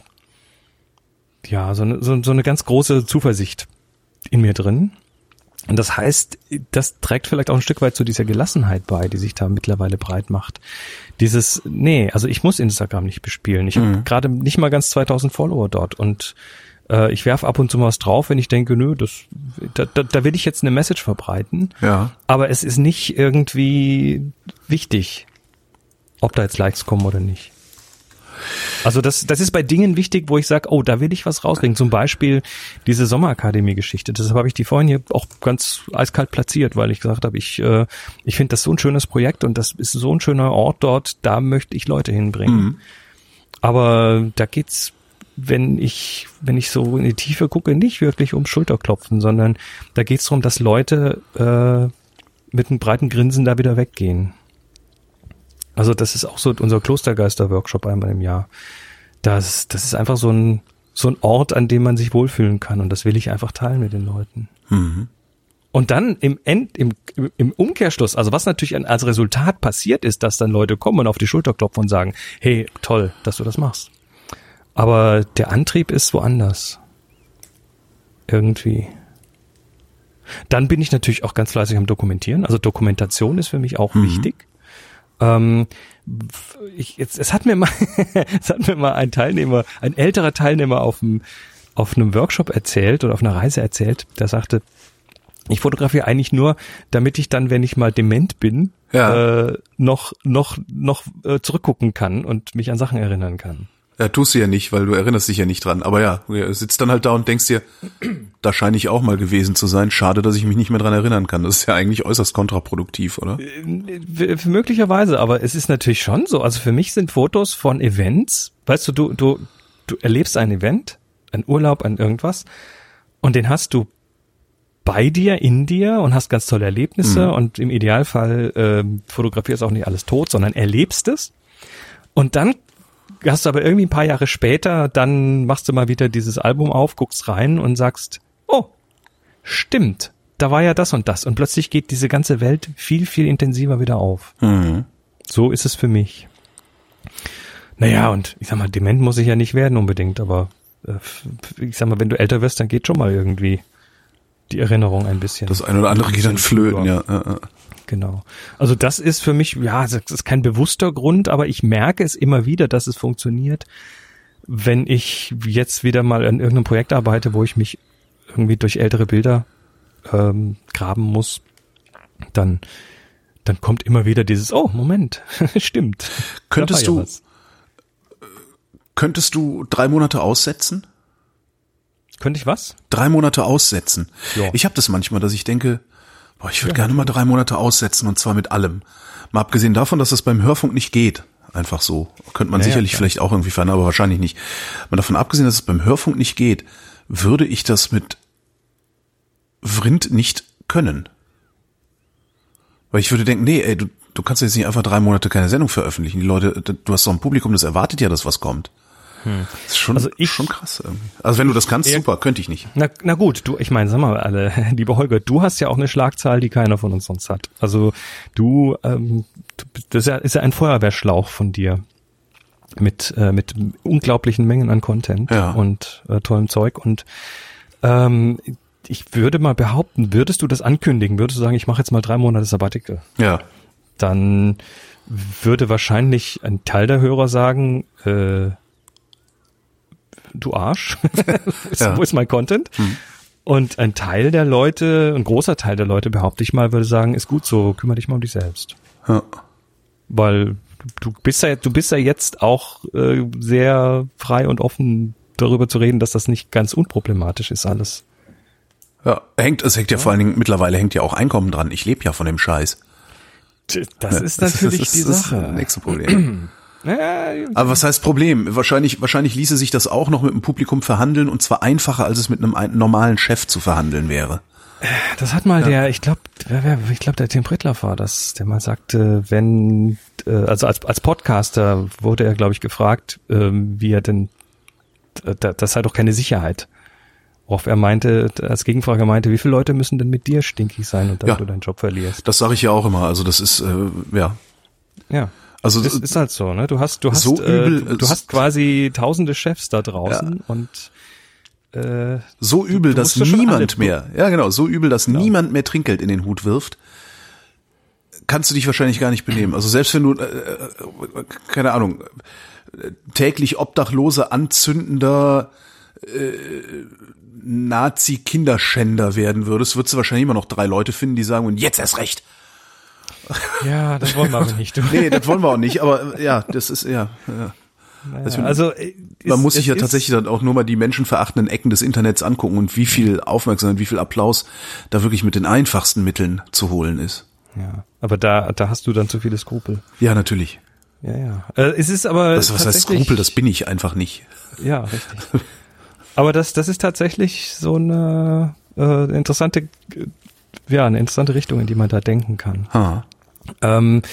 so eine ganz große Zuversicht in mir drin. Und das heißt, das trägt vielleicht auch ein Stück weit zu dieser Gelassenheit bei, die sich da mittlerweile breit macht. Also ich muss Instagram nicht bespielen. Ich habe gerade nicht mal ganz 2000 Follower dort und ich werfe ab und zu mal was drauf, wenn ich denke, da will ich jetzt eine Message verbreiten. Ja. Aber es ist nicht irgendwie wichtig, ob da jetzt Likes kommen oder nicht. Also das ist bei Dingen wichtig, wo ich sage, oh, da will ich was rauskriegen. Zum Beispiel diese Sommerakademie-Geschichte. Deshalb habe ich die vorhin hier auch ganz eiskalt platziert, weil ich gesagt habe, ich finde das so ein schönes Projekt und das ist so ein schöner Ort dort, da möchte ich Leute hinbringen. Aber da geht's, wenn ich so in die Tiefe gucke, nicht wirklich um Schulterklopfen, sondern da geht's darum, dass Leute mit einem breiten Grinsen da wieder weggehen. Also das ist auch so unser Klostergeister-Workshop einmal im Jahr. Das ist einfach so ein Ort, an dem man sich wohlfühlen kann und das will ich einfach teilen mit den Leuten. Und dann im Umkehrschluss, also was natürlich als Resultat passiert ist, dass dann Leute kommen und auf die Schulter klopfen und sagen, hey, toll, dass du das machst. Aber der Antrieb ist woanders. Irgendwie. Dann bin ich natürlich auch ganz fleißig am Dokumentieren. Also Dokumentation ist für mich auch wichtig. Es hat mir mal ein älterer Teilnehmer auf einem Workshop erzählt oder auf einer Reise erzählt, der sagte, ich fotografiere eigentlich nur, damit ich dann, wenn ich mal dement bin, noch zurückgucken kann und mich an Sachen erinnern kann. Ja, tust du ja nicht, weil du erinnerst dich ja nicht dran. Aber ja, du sitzt dann halt da und denkst dir, da scheine ich auch mal gewesen zu sein. Schade, dass ich mich nicht mehr dran erinnern kann. Das ist ja eigentlich äußerst kontraproduktiv, oder? Möglicherweise, aber es ist natürlich schon so. Also für mich sind Fotos von Events, weißt du erlebst ein Event, einen Urlaub, an irgendwas und den hast du bei dir, in dir und hast ganz tolle Erlebnisse und im Idealfall fotografierst auch nicht alles tot, sondern erlebst es und dann hast du aber irgendwie ein paar Jahre später, dann machst du mal wieder dieses Album auf, guckst rein und sagst, oh, stimmt, da war ja das und das. Und plötzlich geht diese ganze Welt viel, viel intensiver wieder auf. So ist es für mich. Naja, und ich sag mal, dement muss ich ja nicht werden unbedingt, aber ich sag mal, wenn du älter wirst, dann geht schon mal irgendwie die Erinnerung ein bisschen. Das eine oder andere geht dann flöten, ja. Genau. Also das ist für mich, das ist kein bewusster Grund, aber ich merke es immer wieder, dass es funktioniert, wenn ich jetzt wieder mal an irgendeinem Projekt arbeite, wo ich mich irgendwie durch ältere Bilder graben muss, dann dann kommt immer wieder dieses, oh, Moment, stimmt. Könntest du 3 Monate aussetzen? Könnte ich was? 3 Monate aussetzen. Ja. Ich habe das manchmal, dass ich denke, ich würde gerne mal 3 Monate aussetzen und zwar mit allem. Mal abgesehen davon, dass das beim Hörfunk nicht geht. Einfach so. Könnte man sicherlich vielleicht auch irgendwie verändern, aber wahrscheinlich nicht. Mal davon abgesehen, dass es beim Hörfunk nicht geht, würde ich das mit Vrind nicht können. Weil ich würde denken, nee, ey, du kannst jetzt nicht einfach 3 Monate keine Sendung veröffentlichen. Die Leute, du hast doch ein Publikum, das erwartet ja, dass was kommt. Das ist schon krass irgendwie. Also wenn du das kannst, super, könnte ich nicht. Na gut, ich meine, sag mal alle, lieber Holger, du hast ja auch eine Schlagzahl, die keiner von uns sonst hat. Also das ist ja ein Feuerwehrschlauch von dir mit unglaublichen Mengen an Content und tollem Zeug. Und ich würde mal behaupten, würdest du das ankündigen, würdest du sagen, ich mache jetzt mal 3 Monate Sabbatical. Ja. Dann würde wahrscheinlich ein Teil der Hörer sagen, du Arsch, wo ist mein Content? Und ein Teil der Leute, ein großer Teil der Leute, behaupte ich mal, würde sagen, ist gut so, kümmere dich mal um dich selbst. Ja. Weil du bist ja jetzt auch sehr frei und offen darüber zu reden, dass das nicht ganz unproblematisch ist alles. Ja, es hängt ja vor allen Dingen, mittlerweile hängt ja auch Einkommen dran. Ich lebe ja von dem Scheiß. Das ist natürlich die Sache. Das nächste Problem. Aber was heißt Problem? Wahrscheinlich ließe sich das auch noch mit dem Publikum verhandeln und zwar einfacher, als es mit einem normalen Chef zu verhandeln wäre. Das hat mal ich glaube, der Tim Prittlaff war das, der mal sagte, also als Podcaster wurde er, glaube ich, gefragt, wie er denn, das sei doch keine Sicherheit. Worauf er als Gegenfrage meinte, wie viele Leute müssen denn mit dir stinkig sein und dass du deinen Job verlierst? Das sage ich ja auch immer, also das ist, Ja. Also das ist halt so, ne? Du hast quasi tausende Chefs da draußen und so übel, dass niemand mehr, niemand mehr Trinkgeld in den Hut wirft, kannst du dich wahrscheinlich gar nicht benehmen. Also selbst wenn du, keine Ahnung, täglich Obdachlose anzündender Nazi-Kinderschänder werden würdest du wahrscheinlich immer noch 3 Leute finden, die sagen, und jetzt erst recht. Ja, das wollen wir aber nicht. Nee, das wollen wir auch nicht, aber das ist, Naja, also man muss sich ja tatsächlich dann auch nur mal die menschenverachtenden Ecken des Internets angucken und wie viel Aufmerksamkeit, wie viel Applaus da wirklich mit den einfachsten Mitteln zu holen ist. Ja, aber da hast du dann zu viele Skrupel. Ja, natürlich. Ja. Es ist aber was heißt Skrupel? Das bin ich einfach nicht. Ja, richtig. Aber das ist tatsächlich so eine interessante Richtung, in die man da denken kann. Du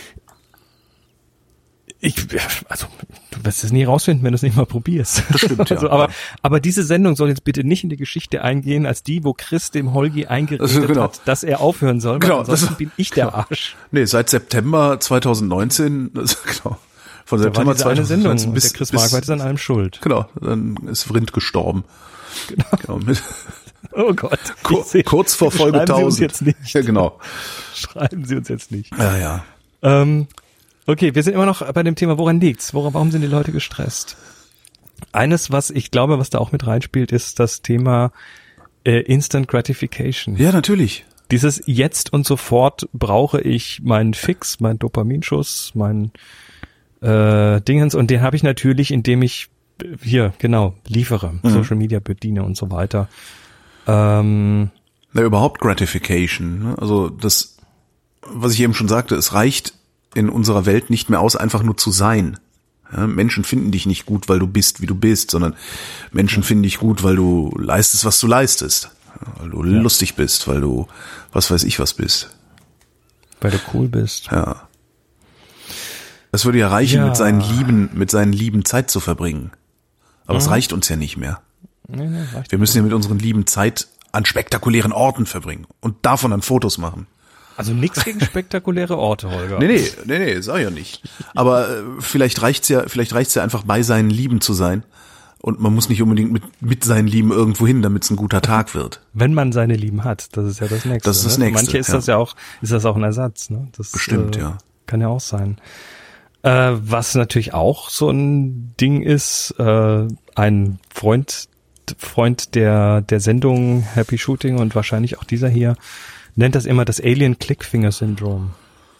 wirst es nie rausfinden, wenn du es nicht mal probierst. Das stimmt, ja. Also, aber diese Sendung soll jetzt bitte nicht in die Geschichte eingehen, als die, wo Chris dem Holgi eingeredet hat, dass er aufhören soll. Genau. Ansonsten bin ich der Arsch. Nee, seit September 2019, genau. Von September 2019 bis der Chris Marquardt ist an allem schuld. Genau, dann ist Vrind gestorben. Genau. Oh Gott. Kurz vor Folge 1000. Sie uns jetzt nicht. Ja, genau. Schreiben Sie uns jetzt nicht. Ja. Okay, wir sind immer noch bei dem Thema, woran liegt's? Warum sind die Leute gestresst? Eines, was ich glaube, was da auch mit reinspielt, ist das Thema Instant Gratification. Ja, natürlich. Dieses jetzt und sofort brauche ich meinen Fix, meinen Dopaminschuss, meinen Dingens, und den habe ich natürlich, indem ich liefere, Social Media bediene und so weiter. Überhaupt Gratification. Ne? Also das, was ich eben schon sagte, es reicht in unserer Welt nicht mehr aus, einfach nur zu sein. Ja, Menschen finden dich nicht gut, weil du bist, wie du bist, sondern Menschen finden dich gut, weil du leistest, was du leistest. Weil du lustig bist, weil du was weiß ich was bist. Weil du cool bist. Ja. Das würde ja reichen, mit seinen Lieben Zeit zu verbringen. Aber es reicht uns ja nicht mehr. Nee, wir müssen ja mit unseren Lieben Zeit an spektakulären Orten verbringen und davon dann Fotos machen. Also nichts gegen spektakuläre Orte, Holger. Nee, sag ja nicht. Aber vielleicht reicht's ja einfach bei seinen Lieben zu sein. Und man muss nicht unbedingt mit seinen Lieben irgendwo hin, damit es ein guter Tag wird. Wenn man seine Lieben hat, das ist ja das Nächste. Das ist das Nächste. Manche ist das ja auch, ist das auch ein Ersatz, ne? Das bestimmt, ja. Kann ja auch sein. Was natürlich auch so ein Ding ist, ein Freund der Sendung Happy Shooting und wahrscheinlich auch dieser hier nennt das immer das Alien Clickfinger Syndrom.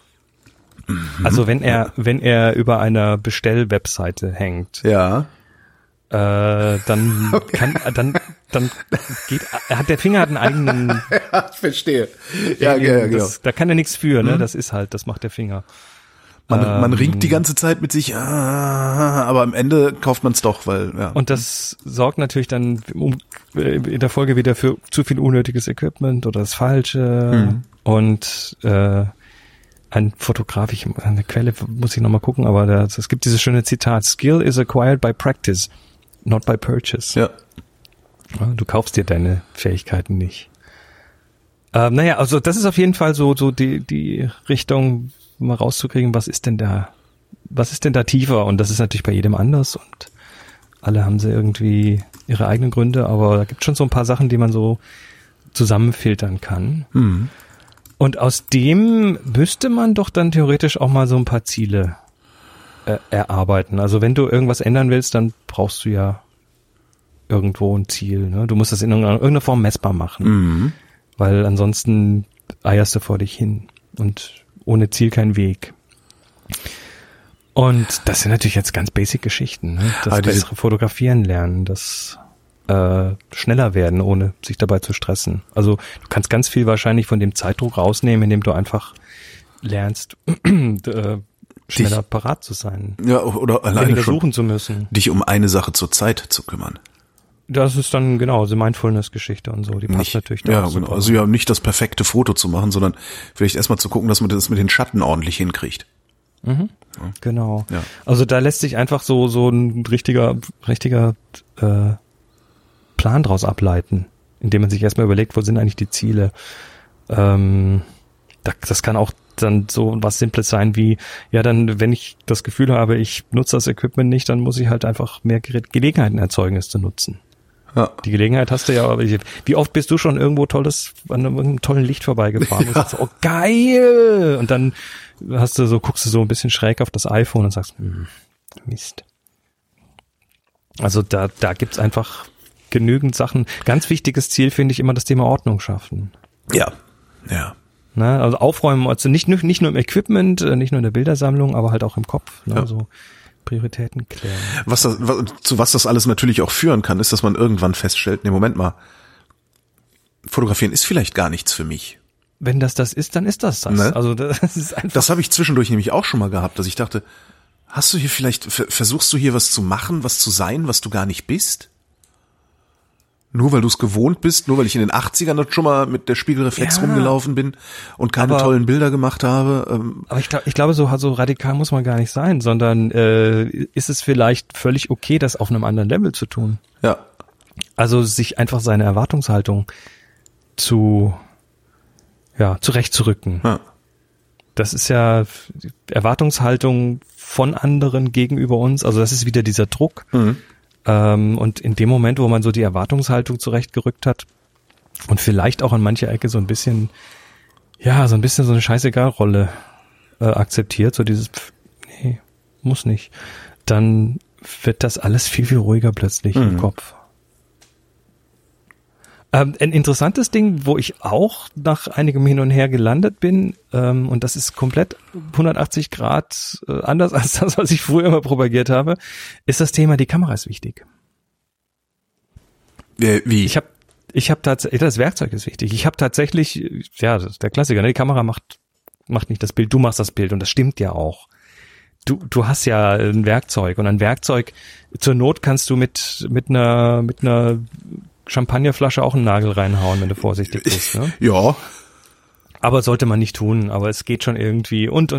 Also wenn er über einer Bestellwebseite hängt, Ja. dann hat der Finger einen eigenen. Ja, verstehe. Ja, genau. Da kann er nichts für, ne? Das ist halt, das macht der Finger. Man ringt die ganze Zeit mit sich, aber am Ende kauft man es doch, weil, ja. Und das sorgt natürlich dann in der Folge wieder für zu viel unnötiges Equipment oder das Falsche. Und ein Fotograf, eine Quelle muss ich nochmal gucken, aber es gibt dieses schöne Zitat: Skill is acquired by practice, not by purchase. Ja. Du kaufst dir deine Fähigkeiten nicht. Naja, also das ist auf jeden Fall so die Richtung, mal rauszukriegen, was ist denn da tiefer? Und das ist natürlich bei jedem anders und alle haben sie irgendwie ihre eigenen Gründe, aber da gibt schon so ein paar Sachen, die man so zusammenfiltern kann. Mhm. Und aus dem müsste man doch dann theoretisch auch mal so ein paar Ziele erarbeiten. Also wenn du irgendwas ändern willst, dann brauchst du ja irgendwo ein Ziel. Ne? Du musst das in irgendeiner Form messbar machen, weil ansonsten eierst du vor dich hin und ohne Ziel kein Weg. Und das sind natürlich jetzt ganz basic Geschichten. Ne? Das bessere Fotografieren lernen, das schneller werden, ohne sich dabei zu stressen. Also du kannst ganz viel wahrscheinlich von dem Zeitdruck rausnehmen, indem du einfach lernst, schneller parat zu sein. Ja, oder alleine schon suchen zu müssen. Dich um eine Sache zur Zeit zu kümmern. Das ist dann genau die Mindfulness-Geschichte und so. Die passt natürlich da. Ja, genau. Also ja, nicht das perfekte Foto zu machen, sondern vielleicht erstmal zu gucken, dass man das mit den Schatten ordentlich hinkriegt. Mhm. Ja. Genau. Ja. Also da lässt sich einfach so ein richtiger Plan draus ableiten, indem man sich erstmal überlegt, wo sind eigentlich die Ziele. Das kann auch dann so was Simples sein wie, ja dann, wenn ich das Gefühl habe, ich nutze das Equipment nicht, dann muss ich halt einfach mehr Gelegenheiten erzeugen, es zu nutzen. Ja. Die Gelegenheit hast du ja, aber wie oft bist du schon irgendwo an einem tollen Licht vorbeigefahren und sagst, oh geil! Und dann guckst du so ein bisschen schräg auf das iPhone und sagst, Mist. Also da gibt's einfach genügend Sachen. Ganz wichtiges Ziel finde ich immer das Thema Ordnung schaffen. Ja. Ne, also aufräumen, also nicht nur im Equipment, nicht nur in der Bildersammlung, aber halt auch im Kopf. Ne, so Prioritäten klären. Zu was das alles natürlich auch führen kann, ist, dass man irgendwann feststellt, nee, Moment mal, Fotografieren ist vielleicht gar nichts für mich. Wenn das ist, dann ist das. Ne? Also das ist einfach. Das habe ich zwischendurch nämlich auch schon mal gehabt, dass ich dachte, versuchst du hier was zu machen, was zu sein, was du gar nicht bist? Nur weil du es gewohnt bist, nur weil ich in den 80ern schon mal mit der Spiegelreflex rumgelaufen bin und keine tollen Bilder gemacht habe. Aber ich glaube, so radikal muss man gar nicht sein, sondern ist es vielleicht völlig okay, das auf einem anderen Level zu tun. Ja. Also sich einfach seine Erwartungshaltung zurechtzurücken. Ja. Das ist ja Erwartungshaltung von anderen gegenüber uns. Also das ist wieder dieser Druck. Mhm. Und in dem Moment, wo man so die Erwartungshaltung zurechtgerückt hat und vielleicht auch an mancher Ecke so ein bisschen so eine Scheißegal-Rolle akzeptiert, so dieses, nee, muss nicht, dann wird das alles viel, viel ruhiger plötzlich im Kopf. Ein interessantes Ding, wo ich auch nach einigem Hin und Her gelandet bin, und das ist komplett 180 Grad anders als das, was ich früher immer propagiert habe, ist das Thema, die Kamera ist wichtig. Wie? Ich habe tatsächlich, das Werkzeug ist wichtig. Ich habe tatsächlich, das ist der Klassiker, ne? Die Kamera macht nicht das Bild, du machst das Bild und das stimmt ja auch. Du hast ja ein Werkzeug und ein Werkzeug, zur Not kannst du mit einer Champagnerflasche auch einen Nagel reinhauen, wenn du vorsichtig bist, ne? Ja. Aber sollte man nicht tun, aber es geht schon irgendwie und.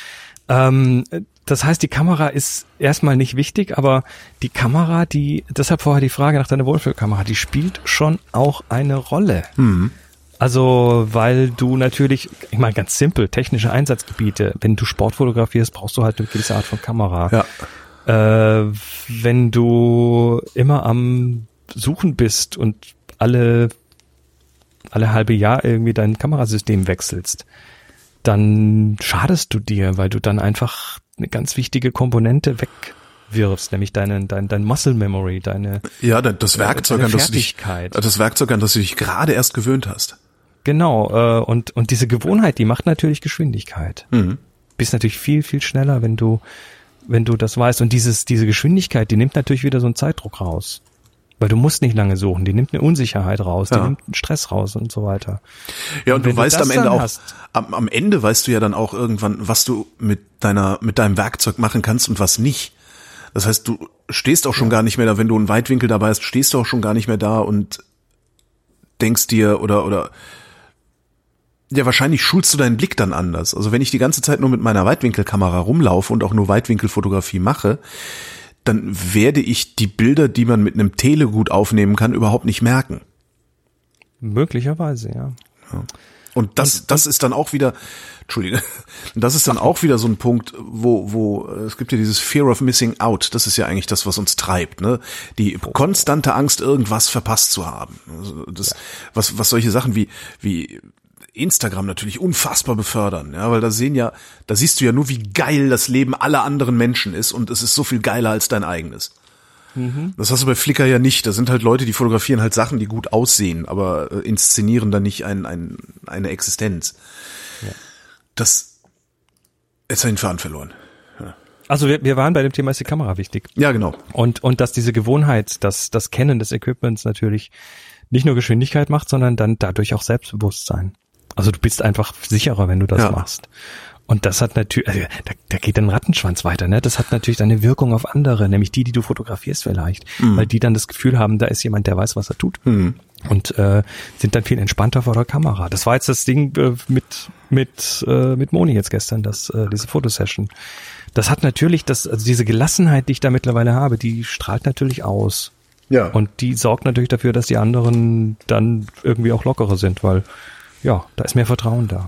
Das heißt, die Kamera ist erstmal nicht wichtig, aber die Kamera, deshalb vorher die Frage nach deiner Wohlfühlkamera, die spielt schon auch eine Rolle. Mhm. Also, weil du natürlich, ich meine ganz simpel, technische Einsatzgebiete, wenn du Sport fotografierst, brauchst du halt eine gewisse Art von Kamera. Ja. Wenn du immer am Suchen bist und alle halbe Jahr irgendwie dein Kamerasystem wechselst, dann schadest du dir, weil du dann einfach eine ganz wichtige Komponente wegwirfst, nämlich dein Muscle Memory, das Werkzeug, an das du dich gerade erst gewöhnt hast. Genau, und diese Gewohnheit, die macht natürlich Geschwindigkeit. Mhm. bist natürlich viel, viel schneller, wenn du das weißt. Und diese Geschwindigkeit, die nimmt natürlich wieder so einen Zeitdruck raus. Weil du musst nicht lange suchen, die nimmt eine Unsicherheit raus, die nimmt einen Stress raus und so weiter. Ja, und du weißt am Ende auch, am Ende weißt du ja dann auch irgendwann, was du mit deinem Werkzeug machen kannst und was nicht. Das heißt, du stehst auch schon gar nicht mehr da, wenn du einen Weitwinkel dabei hast, stehst du auch schon gar nicht mehr da und denkst dir oder ja, wahrscheinlich schulst du deinen Blick dann anders. Also wenn ich die ganze Zeit nur mit meiner Weitwinkelkamera rumlaufe und auch nur Weitwinkelfotografie mache, dann werde ich die Bilder, die man mit einem Tele gut aufnehmen kann, überhaupt nicht merken. Möglicherweise, ja. Und das ist dann auch wieder, das ist dann auch wieder so ein Punkt, wo es gibt ja dieses Fear of Missing Out. Das ist ja eigentlich das, was uns treibt, ne? Die konstante Angst, irgendwas verpasst zu haben. Also das, was solche Sachen wie Instagram natürlich unfassbar befördern, ja, weil da siehst du ja nur, wie geil das Leben aller anderen Menschen ist und es ist so viel geiler als dein eigenes. Mhm. Das hast du bei Flickr ja nicht. Da sind halt Leute, die fotografieren halt Sachen, die gut aussehen, aber inszenieren dann nicht eine Existenz. Ja. Jetzt habe ich den Faden verloren. Ja. Also wir waren bei dem Thema, ist die Kamera wichtig. Ja, genau. Und dass diese Gewohnheit, das Kennen des Equipments natürlich nicht nur Geschwindigkeit macht, sondern dann dadurch auch Selbstbewusstsein. Also du bist einfach sicherer, wenn du das machst. Und das hat natürlich, also da geht ein Rattenschwanz weiter, ne? Das hat natürlich eine Wirkung auf andere, nämlich die du fotografierst vielleicht, weil die dann das Gefühl haben, da ist jemand, der weiß, was er tut. Und sind dann viel entspannter vor der Kamera. Das war jetzt das Ding mit Moni jetzt gestern, diese Fotosession. Das hat natürlich also diese Gelassenheit, die ich da mittlerweile habe, die strahlt natürlich aus. Ja. Und die sorgt natürlich dafür, dass die anderen dann irgendwie auch lockerer sind, weil ja, da ist mehr Vertrauen da.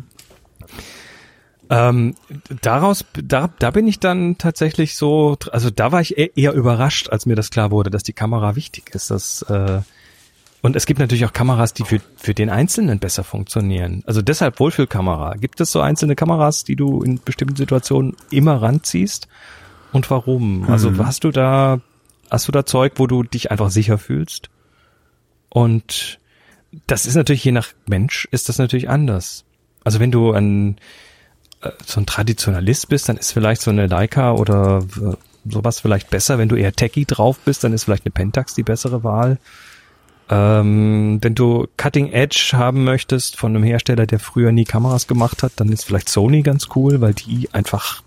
Da bin ich dann tatsächlich so, also da war ich eher überrascht, als mir das klar wurde, dass die Kamera wichtig ist. Und es gibt natürlich auch Kameras, die für den Einzelnen besser funktionieren. Also deshalb Wohlfühlkamera. Gibt es so einzelne Kameras, die du in bestimmten Situationen immer ranziehst? Und warum? Also hast du da Zeug, wo du dich einfach sicher fühlst? Und das ist natürlich, je nach Mensch, ist das natürlich anders. Also wenn du so ein Traditionalist bist, dann ist vielleicht so eine Leica oder sowas vielleicht besser. Wenn du eher techy drauf bist, dann ist vielleicht eine Pentax die bessere Wahl. Wenn du Cutting Edge haben möchtest von einem Hersteller, der früher nie Kameras gemacht hat, dann ist vielleicht Sony ganz cool, weil die einfach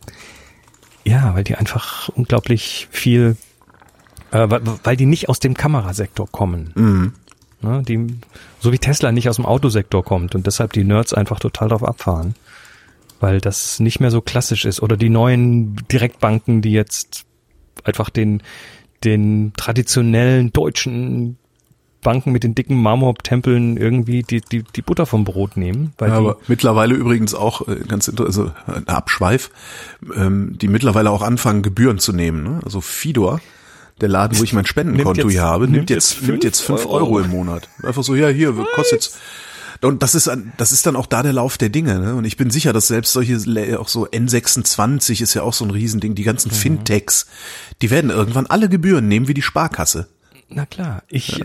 unglaublich viel, weil die nicht aus dem Kamerasektor kommen. Mhm. Ne, so wie Tesla nicht aus dem Autosektor kommt und deshalb die Nerds einfach total drauf abfahren, weil das nicht mehr so klassisch ist. Oder die neuen Direktbanken, die jetzt einfach den traditionellen deutschen Banken mit den dicken Marmortempeln irgendwie die Butter vom Brot nehmen. Weil aber mittlerweile übrigens auch, also ein Abschweif, die mittlerweile auch anfangen, Gebühren zu nehmen. Ne? Also Fidor, der Laden, wo ich mein Spendenkonto hier habe, nimmt jetzt 5 Euro im Monat. Einfach so, ja, hier, kostet jetzt. Und das ist dann auch da der Lauf der Dinge, ne? Und ich bin sicher, dass selbst solche, auch so N26 ist ja auch so ein Riesending, die ganzen Fintechs, die werden irgendwann alle Gebühren nehmen wie die Sparkasse. Na klar,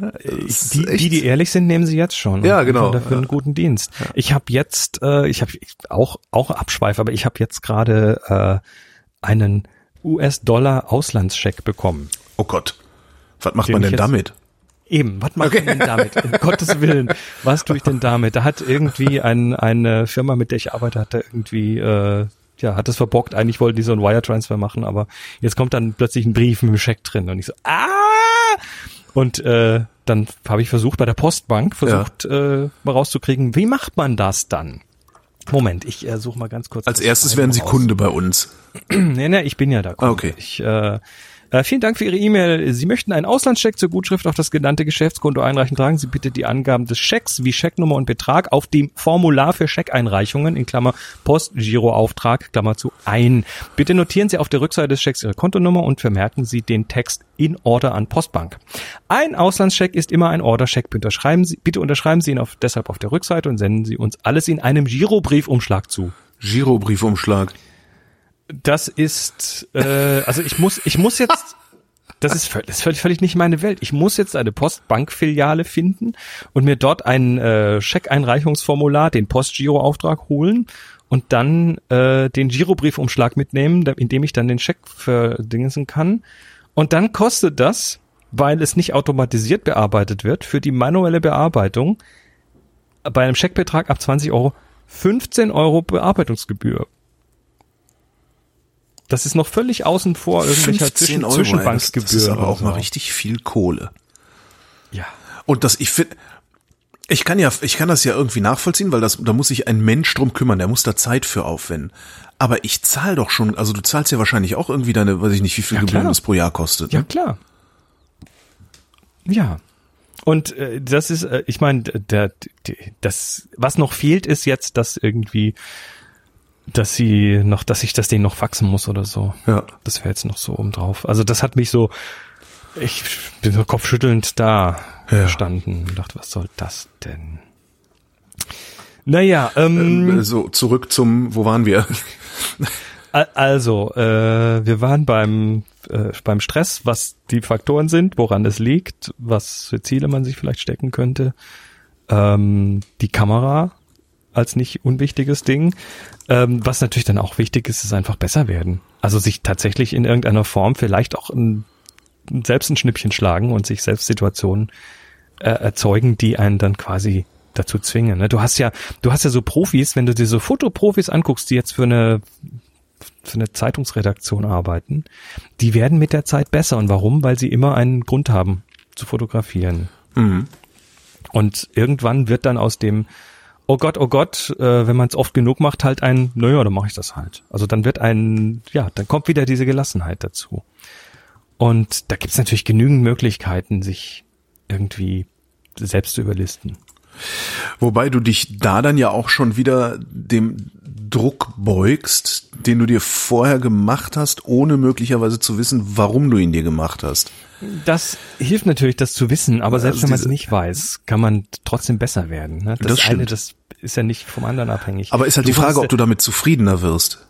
die ehrlich sind, nehmen sie jetzt schon. Ja, genau. Und dafür einen guten Dienst. Ja. Ich habe jetzt, auch Abschweif, aber ich habe jetzt gerade einen US-Dollar-Auslandscheck bekommen. Oh Gott, was macht man denn damit? Eben, was macht man denn damit? Um Gottes Willen, was tue ich denn damit? Da hat irgendwie eine Firma, mit der ich arbeite, hat es verbockt. Eigentlich wollten die so einen Wire-Transfer machen, aber jetzt kommt dann plötzlich ein Brief mit einem Scheck drin und ich so, Und dann habe ich versucht, bei der Postbank mal rauszukriegen, wie macht man das dann? Moment, ich suche mal ganz kurz. Als erstes werden Sie Kunde bei uns. Nee, ich bin ja da Kunde. Okay. Vielen Dank für Ihre E-Mail. Sie möchten einen Auslandscheck zur Gutschrift auf das genannte Geschäftskonto einreichen. Tragen Sie bitte die Angaben des Schecks wie Schecknummer und Betrag auf dem Formular für Scheckeinreichungen in Klammer Post-Giroauftrag Klammer zu ein. Bitte notieren Sie auf der Rückseite des Schecks Ihre Kontonummer und vermerken Sie den Text in Order an Postbank. Ein Auslandscheck ist immer ein Orderscheck. Bitte unterschreiben Sie ihn deshalb auf der Rückseite und senden Sie uns alles in einem Girobriefumschlag zu. Girobriefumschlag. Das ist, also ich muss jetzt Das ist völlig nicht meine Welt. Ich muss jetzt eine Postbankfiliale finden und mir dort ein Scheckeinreichungsformular, den Postgiroauftrag holen und dann den Girobriefumschlag mitnehmen, indem ich dann den Scheck verdingsen kann. Und dann kostet das, weil es nicht automatisiert bearbeitet wird, für die manuelle Bearbeitung bei einem Scheckbetrag ab 20 Euro 15 Euro Bearbeitungsgebühr. Das ist noch völlig außen vor irgendwelcher Zwischenbankgebühren. Das ist aber auch mal richtig viel Kohle. Ja. Und ich kann das ja irgendwie nachvollziehen, weil da muss sich ein Mensch drum kümmern, der muss da Zeit für aufwenden. Aber ich zahle doch schon, also du zahlst ja wahrscheinlich auch irgendwie deine, weiß ich nicht, wie viel Gebühren das pro Jahr kostet. Ne? Ja, klar. Ja. Und das ist, ich meine, das, was noch fehlt, ist jetzt, dass irgendwie, dass ich das denen noch faxen muss oder so. Ja. Das wäre jetzt noch so oben drauf. Also das hat mich so, ich bin so kopfschüttelnd da gestanden und dachte, was soll das denn? Naja, so zurück zum, wo waren wir? Also, wir waren beim Stress, was die Faktoren sind, woran es liegt, was für Ziele man sich vielleicht stecken könnte. Die Kamera als nicht unwichtiges Ding. Was natürlich dann auch wichtig ist, ist einfach besser werden. Also sich tatsächlich in irgendeiner Form vielleicht auch selbst ein Schnippchen schlagen und sich selbst Situationen erzeugen, die einen dann quasi dazu zwingen. Ne? Du hast ja so Profis, wenn du dir so Fotoprofis anguckst, die jetzt für eine Zeitungsredaktion arbeiten, die werden mit der Zeit besser. Und warum? Weil sie immer einen Grund haben zu fotografieren. Mhm. Und irgendwann wird dann aus dem oh Gott, wenn man es oft genug macht, halt naja, dann mache ich das halt. Also dann dann kommt wieder diese Gelassenheit dazu. Und da gibt's natürlich genügend Möglichkeiten, sich irgendwie selbst zu überlisten. Wobei du dich da dann ja auch schon wieder dem Druck beugst, den du dir vorher gemacht hast, ohne möglicherweise zu wissen, warum du ihn dir gemacht hast. Das hilft natürlich, das zu wissen, aber selbst wenn man es nicht weiß, kann man trotzdem besser werden. Ne? Das ist ja nicht vom anderen abhängig. Aber ist halt die Frage, ob du damit zufriedener wirst.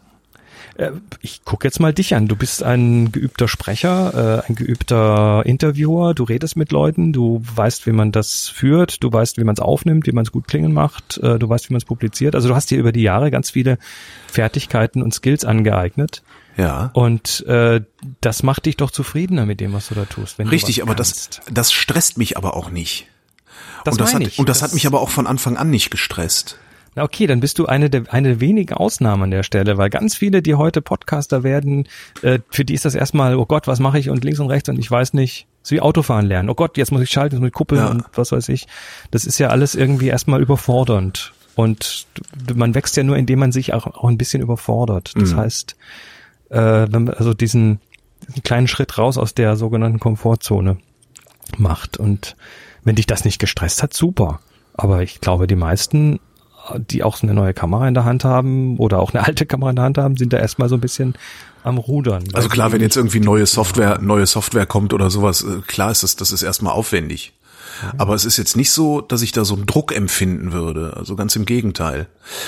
Ich guck jetzt mal dich an. Du bist ein geübter Sprecher, ein geübter Interviewer. Du redest mit Leuten. Du weißt, wie man das führt. Du weißt, wie man es aufnimmt, wie man es gut klingen macht. Du weißt, wie man es publiziert. Also du hast dir über die Jahre ganz viele Fertigkeiten und Skills angeeignet. Ja. Und das macht dich doch zufriedener mit dem, was du da tust. Wenn richtig, du aber das stresst mich aber auch nicht. Das hat mich aber auch von Anfang an nicht gestresst. Na okay, dann bist du eine wenigen Ausnahmen an der Stelle, weil ganz viele, die heute Podcaster werden, für die ist das erstmal, oh Gott, was mache ich und links und rechts und ich weiß nicht, so wie Autofahren lernen. Oh Gott, jetzt muss ich schalten, jetzt muss ich kuppeln und was weiß ich. Das ist ja alles irgendwie erstmal überfordernd und man wächst ja nur, indem man sich auch ein bisschen überfordert. Das heißt, wenn man also diesen kleinen Schritt raus aus der sogenannten Komfortzone macht und wenn dich das nicht gestresst hat, super. Aber ich glaube, die meisten, die auch so eine neue Kamera in der Hand haben oder auch eine alte Kamera in der Hand haben, sind da erstmal so ein bisschen am Rudern. Also klar, wenn jetzt irgendwie neue Software kommt oder sowas, klar ist das ist erstmal aufwendig. Mhm. Aber es ist jetzt nicht so, dass ich da so einen Druck empfinden würde. Also ganz im Gegenteil.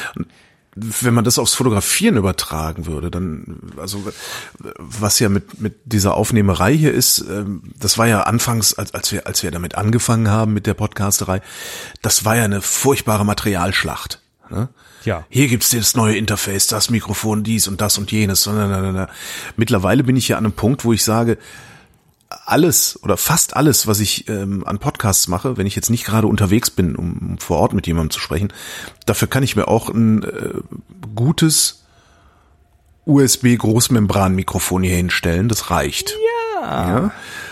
Wenn man das aufs Fotografieren übertragen würde, dann, also was ja mit dieser Aufnehmerei hier ist, das war ja anfangs, als wir damit angefangen haben mit der Podcasterei, das war ja eine furchtbare Materialschlacht. Ne? Ja. Hier gibt's das neue Interface, das Mikrofon, dies und das und jenes. Mittlerweile bin ich ja an einem Punkt, wo ich sage, alles oder fast alles, was ich an Podcasts mache, wenn ich jetzt nicht gerade unterwegs bin, um vor Ort mit jemandem zu sprechen, dafür kann ich mir auch ein gutes USB-Großmembran-Mikrofon hier hinstellen. Das reicht. Ja.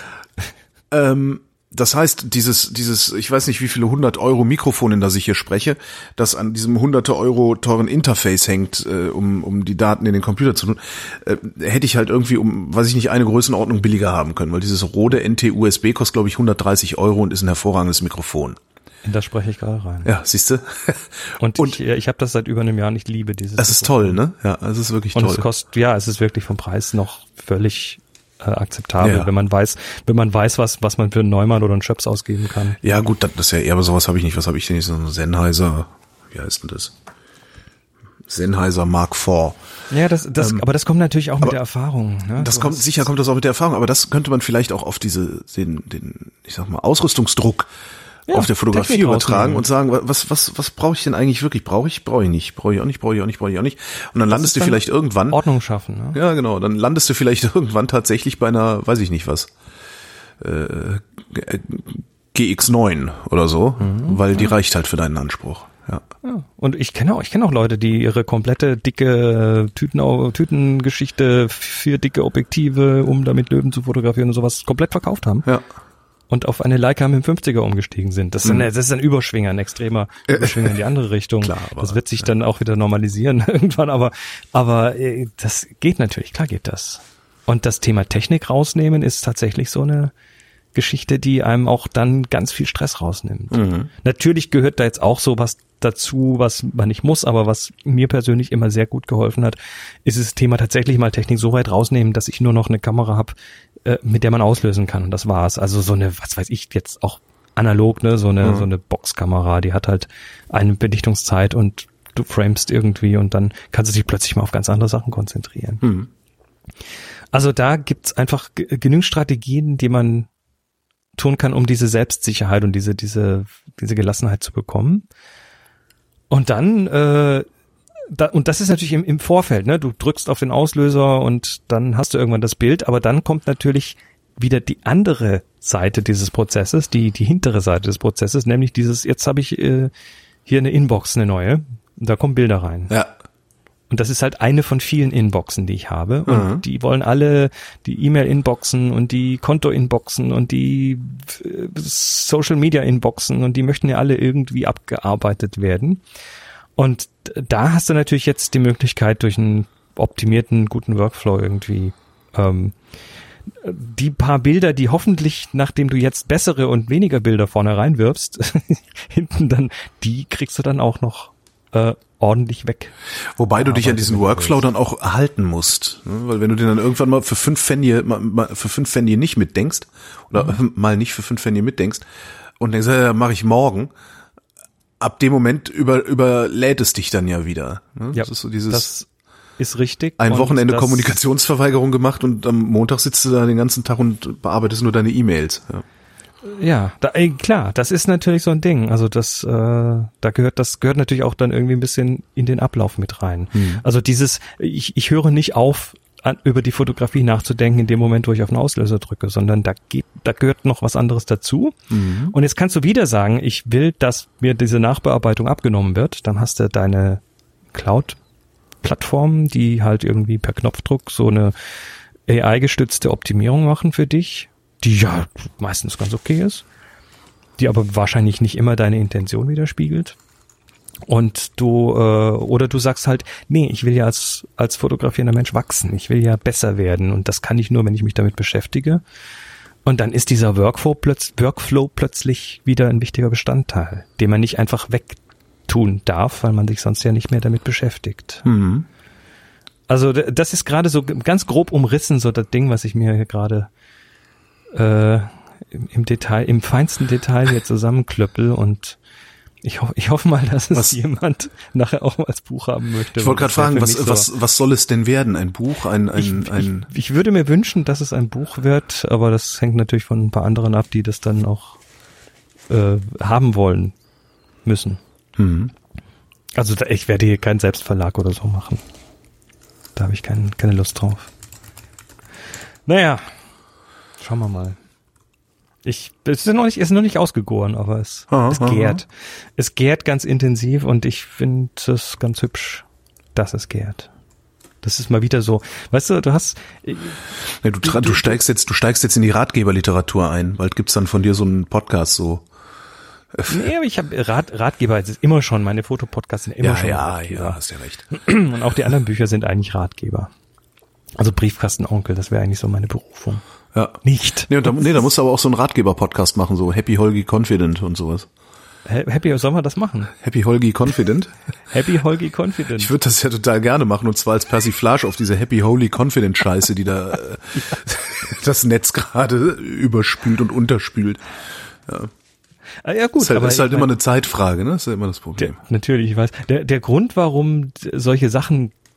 Das heißt, dieses, ich weiß nicht, wie viele 100 Euro Mikrofon, in das ich hier spreche, das an diesem 100 Euro teuren Interface hängt, um die Daten in den Computer zu tun, hätte ich halt irgendwie weiß ich nicht, eine Größenordnung billiger haben können, weil dieses Rode NT-USB kostet, glaube ich, 130 Euro und ist ein hervorragendes Mikrofon. In das spreche ich gerade rein. Ja, siehst du? Und ich habe das seit über einem Jahr und ich liebe dieses. Das ist toll, ne? Ja, es ist wirklich toll. Und es ist wirklich vom Preis noch völlig akzeptabel, wenn man weiß, was man für einen Neumann oder einen Schöps ausgeben kann. Ja gut, das ist ja eher, aber sowas habe ich nicht. Was habe ich denn jetzt? So ein Sennheiser, wie heißt denn das? Sennheiser Mark IV. Ja, aber das kommt natürlich auch mit der Erfahrung. Ne? Sicher kommt das auch mit der Erfahrung, aber das könnte man vielleicht auch auf den, ich sag mal, Ausrüstungsdruck auf der Fotografie Technik übertragen und sagen, was brauche ich denn eigentlich wirklich? Brauche ich nicht. Brauche ich auch nicht. Und dann landest du vielleicht irgendwann. Ordnung schaffen, ne? Ja, genau. Dann landest du vielleicht irgendwann tatsächlich bei einer, weiß ich nicht was, GX9 oder so, weil die reicht halt für deinen Anspruch. Ja. Und ich kenne auch Leute, die ihre komplette dicke Tütengeschichte für dicke Objektive, um damit Löwen zu fotografieren und sowas, komplett verkauft haben. Ja. Und auf eine Leica mit dem 50er umgestiegen sind. Das ist ein Überschwinger, ein extremer Überschwinger in die andere Richtung. Klar, das wird sich dann auch wieder normalisieren irgendwann, aber das geht natürlich, klar geht das. Und das Thema Technik rausnehmen ist tatsächlich so eine Geschichte, die einem auch dann ganz viel Stress rausnimmt. Natürlich gehört da jetzt auch sowas dazu, was man nicht muss, aber was mir persönlich immer sehr gut geholfen hat, ist das Thema tatsächlich mal Technik so weit rausnehmen, dass ich nur noch eine Kamera habe, mit der man auslösen kann. Und das war's. Also so eine, was weiß ich, jetzt auch analog, ne, so eine Boxkamera, die hat halt eine Belichtungszeit und du framest irgendwie und dann kannst du dich plötzlich mal auf ganz andere Sachen konzentrieren. Also da gibt's einfach genügend Strategien, die man tun kann, um diese Selbstsicherheit und diese Gelassenheit zu bekommen. Und dann, und das ist natürlich im Vorfeld, ne? Du drückst auf den Auslöser und dann hast du irgendwann das Bild, aber dann kommt natürlich wieder die andere Seite dieses Prozesses, die hintere Seite des Prozesses, nämlich jetzt habe ich hier eine Inbox, eine neue, und da kommen Bilder rein. Ja. Und das ist halt eine von vielen Inboxen, die ich habe. Und die wollen alle die E-Mail-Inboxen und die Konto-Inboxen und die Social-Media-Inboxen und die möchten ja alle irgendwie abgearbeitet werden. Und da hast du natürlich jetzt die Möglichkeit, durch einen optimierten, guten Workflow irgendwie die paar Bilder, die hoffentlich, nachdem du jetzt bessere und weniger Bilder vorne reinwirfst, hinten dann, die kriegst du dann auch noch ordentlich weg. Wobei du dich an diesen Workflow dann auch halten musst, ne? Weil wenn du den dann irgendwann mal für 5 Pfennige nicht mitdenkst oder mal nicht für 5 Pfennige mitdenkst und denkst, ja, mache ich morgen, ab dem Moment überlädt es dich dann ja wieder. Ne? Ja, das ist so dieses. Das ist richtig. Ein Wochenende Kommunikationsverweigerung gemacht und am Montag sitzt du da den ganzen Tag und bearbeitest nur deine E-Mails. Ja, klar, das ist natürlich so ein Ding. Also das gehört natürlich auch dann irgendwie ein bisschen in den Ablauf mit rein. Also ich höre nicht auf, über die Fotografie nachzudenken in dem Moment, wo ich auf den Auslöser drücke, sondern da gehört noch was anderes dazu. Und jetzt kannst du wieder sagen, ich will, dass mir diese Nachbearbeitung abgenommen wird. Dann hast du deine Cloud-Plattformen, die halt irgendwie per Knopfdruck so eine AI-gestützte Optimierung machen für dich, die ja meistens ganz okay ist, die aber wahrscheinlich nicht immer deine Intention widerspiegelt. Und du sagst halt, nee, ich will ja als fotografierender Mensch wachsen, ich will ja besser werden und das kann ich nur, wenn ich mich damit beschäftige. Und dann ist dieser Workflow plötzlich wieder ein wichtiger Bestandteil, den man nicht einfach wegtun darf, weil man sich sonst ja nicht mehr damit beschäftigt. Also das ist gerade so ganz grob umrissen, so das Ding, was ich mir hier gerade im feinsten Detail hier zusammenklöppel und ich hoffe mal, dass es jemand nachher auch als Buch haben möchte. Ich wollte gerade fragen, was soll es denn werden? Ein Buch? Ich würde mir wünschen, dass es ein Buch wird, aber das hängt natürlich von ein paar anderen ab, die das dann auch haben wollen müssen. Also ich werde hier keinen Selbstverlag oder so machen. Da habe ich keine Lust drauf. Naja, schauen wir mal. Es ist noch nicht ausgegoren, aber es gärt. Es gärt ganz intensiv und ich finde es ganz hübsch, dass es gärt. Das ist mal wieder so, weißt du, du steigst jetzt in die Ratgeberliteratur ein. Bald gibt's dann von dir so einen Podcast so. Nee, aber ich habe Ratgeber, es ist immer schon, meine Fotopodcasts sind immer schon Ratgeber. Ja, hast ja recht. Und auch die anderen Bücher sind eigentlich Ratgeber. Also Briefkastenonkel, das wäre eigentlich so meine Berufung. Ja. Nicht. Da musst du aber auch so einen Ratgeber-Podcast machen, so Happy Holgi Confident und sowas. Sollen wir das machen? Happy Holgi Confident? Happy Holgi Confident. Ich würde das ja total gerne machen und zwar als Persiflage auf diese Happy Holy Confident Scheiße, die da das Netz gerade überspült und unterspült. Ja. Ja gut, aber ist halt immer eine Zeitfrage, ne? Das ist ja immer das Problem. Natürlich, ich weiß. Der Grund, warum solche Sachen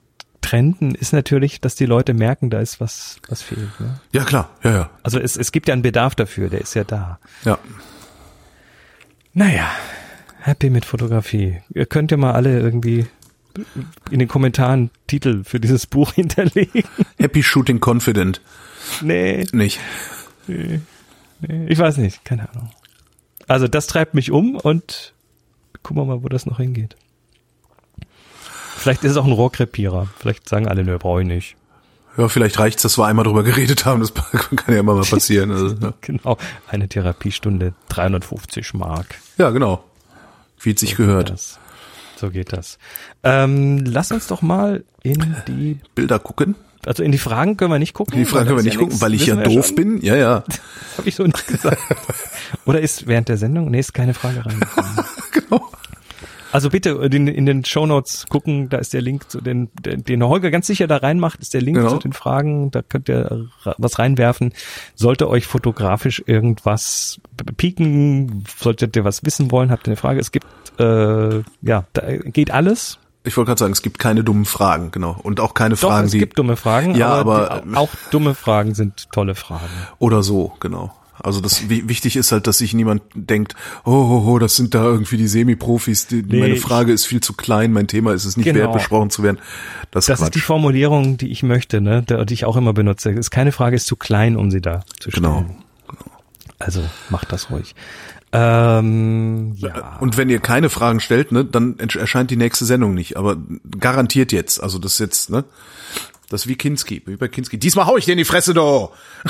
Trenden ist natürlich, dass die Leute merken, da ist was fehlt. Ne? Ja, klar. Ja. Also es gibt ja einen Bedarf dafür, der ist ja da. Ja. Naja, happy mit Fotografie. Ihr könnt ja mal alle irgendwie in den Kommentaren Titel für dieses Buch hinterlegen. Happy Shooting Confident. Nee. Nicht. Nee. Ich weiß nicht, keine Ahnung. Also das treibt mich um und gucken wir mal, wo das noch hingeht. Vielleicht ist es auch ein Rohrkrepierer. Vielleicht sagen alle, nö, brauche ich nicht. Ja, vielleicht reicht's, dass wir einmal drüber geredet haben. Das kann ja immer mal passieren. Also, ja. Genau. Eine Therapiestunde, 350 Mark. Ja, genau. Wie es sich gehört. So geht das. Lass uns doch mal in die Bilder gucken. Also in die Fragen können wir nicht gucken. In die Fragen können wir nicht gucken, weil ich ja doof bin. Ja. Das habe ich so nicht gesagt. Oder ist während der Sendung? Nee, ist keine Frage reingekommen. Genau. Also bitte in den Shownotes gucken, da ist der Link zu den Holger ganz sicher da reinmacht, ist der Link zu den Fragen, da könnt ihr was reinwerfen. Sollte euch fotografisch irgendwas pieken, solltet ihr was wissen wollen, habt ihr eine Frage, es gibt, da geht alles. Ich wollte gerade sagen, es gibt keine dummen Fragen, genau. Und auch keine Doch, Fragen, es gibt dumme Fragen, ja, aber auch dumme Fragen sind tolle Fragen. Oder so, genau. Also das wichtig ist halt, dass sich niemand denkt, das sind da irgendwie die Semi-Profis, meine Frage ist viel zu klein, mein Thema ist es nicht wert, besprochen zu werden. Das ist die Formulierung, die ich möchte, ne, die ich auch immer benutze. Ist keine Frage, ist zu klein, um sie da zu stellen. Genau. Also macht das ruhig. Ja. Und wenn ihr keine Fragen stellt, ne, dann erscheint die nächste Sendung nicht, aber garantiert jetzt. Also das ist jetzt, ne, das ist wie bei Kinski. Diesmal hau ich dir in die Fresse, do!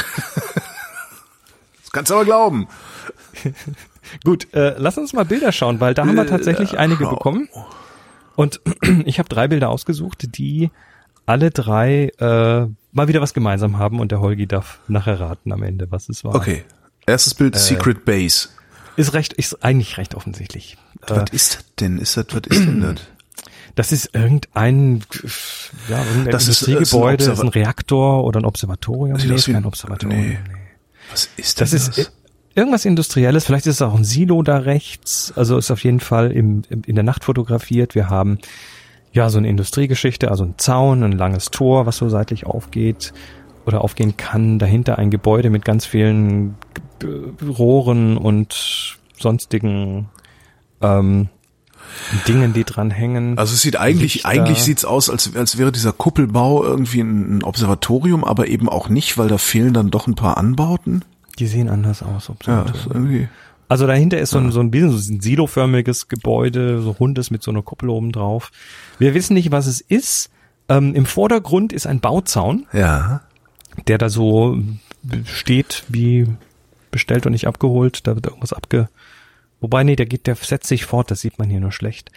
Kannst du aber glauben. Gut, lass uns mal Bilder schauen, weil da haben wir tatsächlich einige bekommen. Und ich habe 3 Bilder ausgesucht, die alle 3 mal wieder was gemeinsam haben und der Holgi darf nachher raten am Ende, was es war. Okay, erstes Bild, Secret Base. Ist eigentlich recht offensichtlich. Was ist das denn? Das ist irgendein Industriegebäude, das ist ein Reaktor oder ein Observatorium. Nee, ist kein Observatorium. Nee. Was ist das? Das ist irgendwas Industrielles, vielleicht ist es auch ein Silo da rechts, also ist auf jeden Fall in der Nacht fotografiert. Wir haben ja so eine Industriegeschichte, also ein Zaun, ein langes Tor, was so seitlich aufgeht oder aufgehen kann. Dahinter ein Gebäude mit ganz vielen Rohren und sonstigen Dingen, die dran hängen. Also es sieht eigentlich sieht's aus, als wäre dieser Kuppelbau irgendwie ein Observatorium, aber eben auch nicht, weil da fehlen dann doch ein paar Anbauten. Die sehen anders aus, Observatorium. Ja, also dahinter ist so ein bisschen so ein siloförmiges Gebäude, so rundes mit so einer Kuppel oben drauf. Wir wissen nicht, was es ist. Im Vordergrund ist ein Bauzaun, der da so steht wie bestellt und nicht abgeholt. Da wird irgendwas Wobei, nee, der setzt sich fort, das sieht man hier nur schlecht.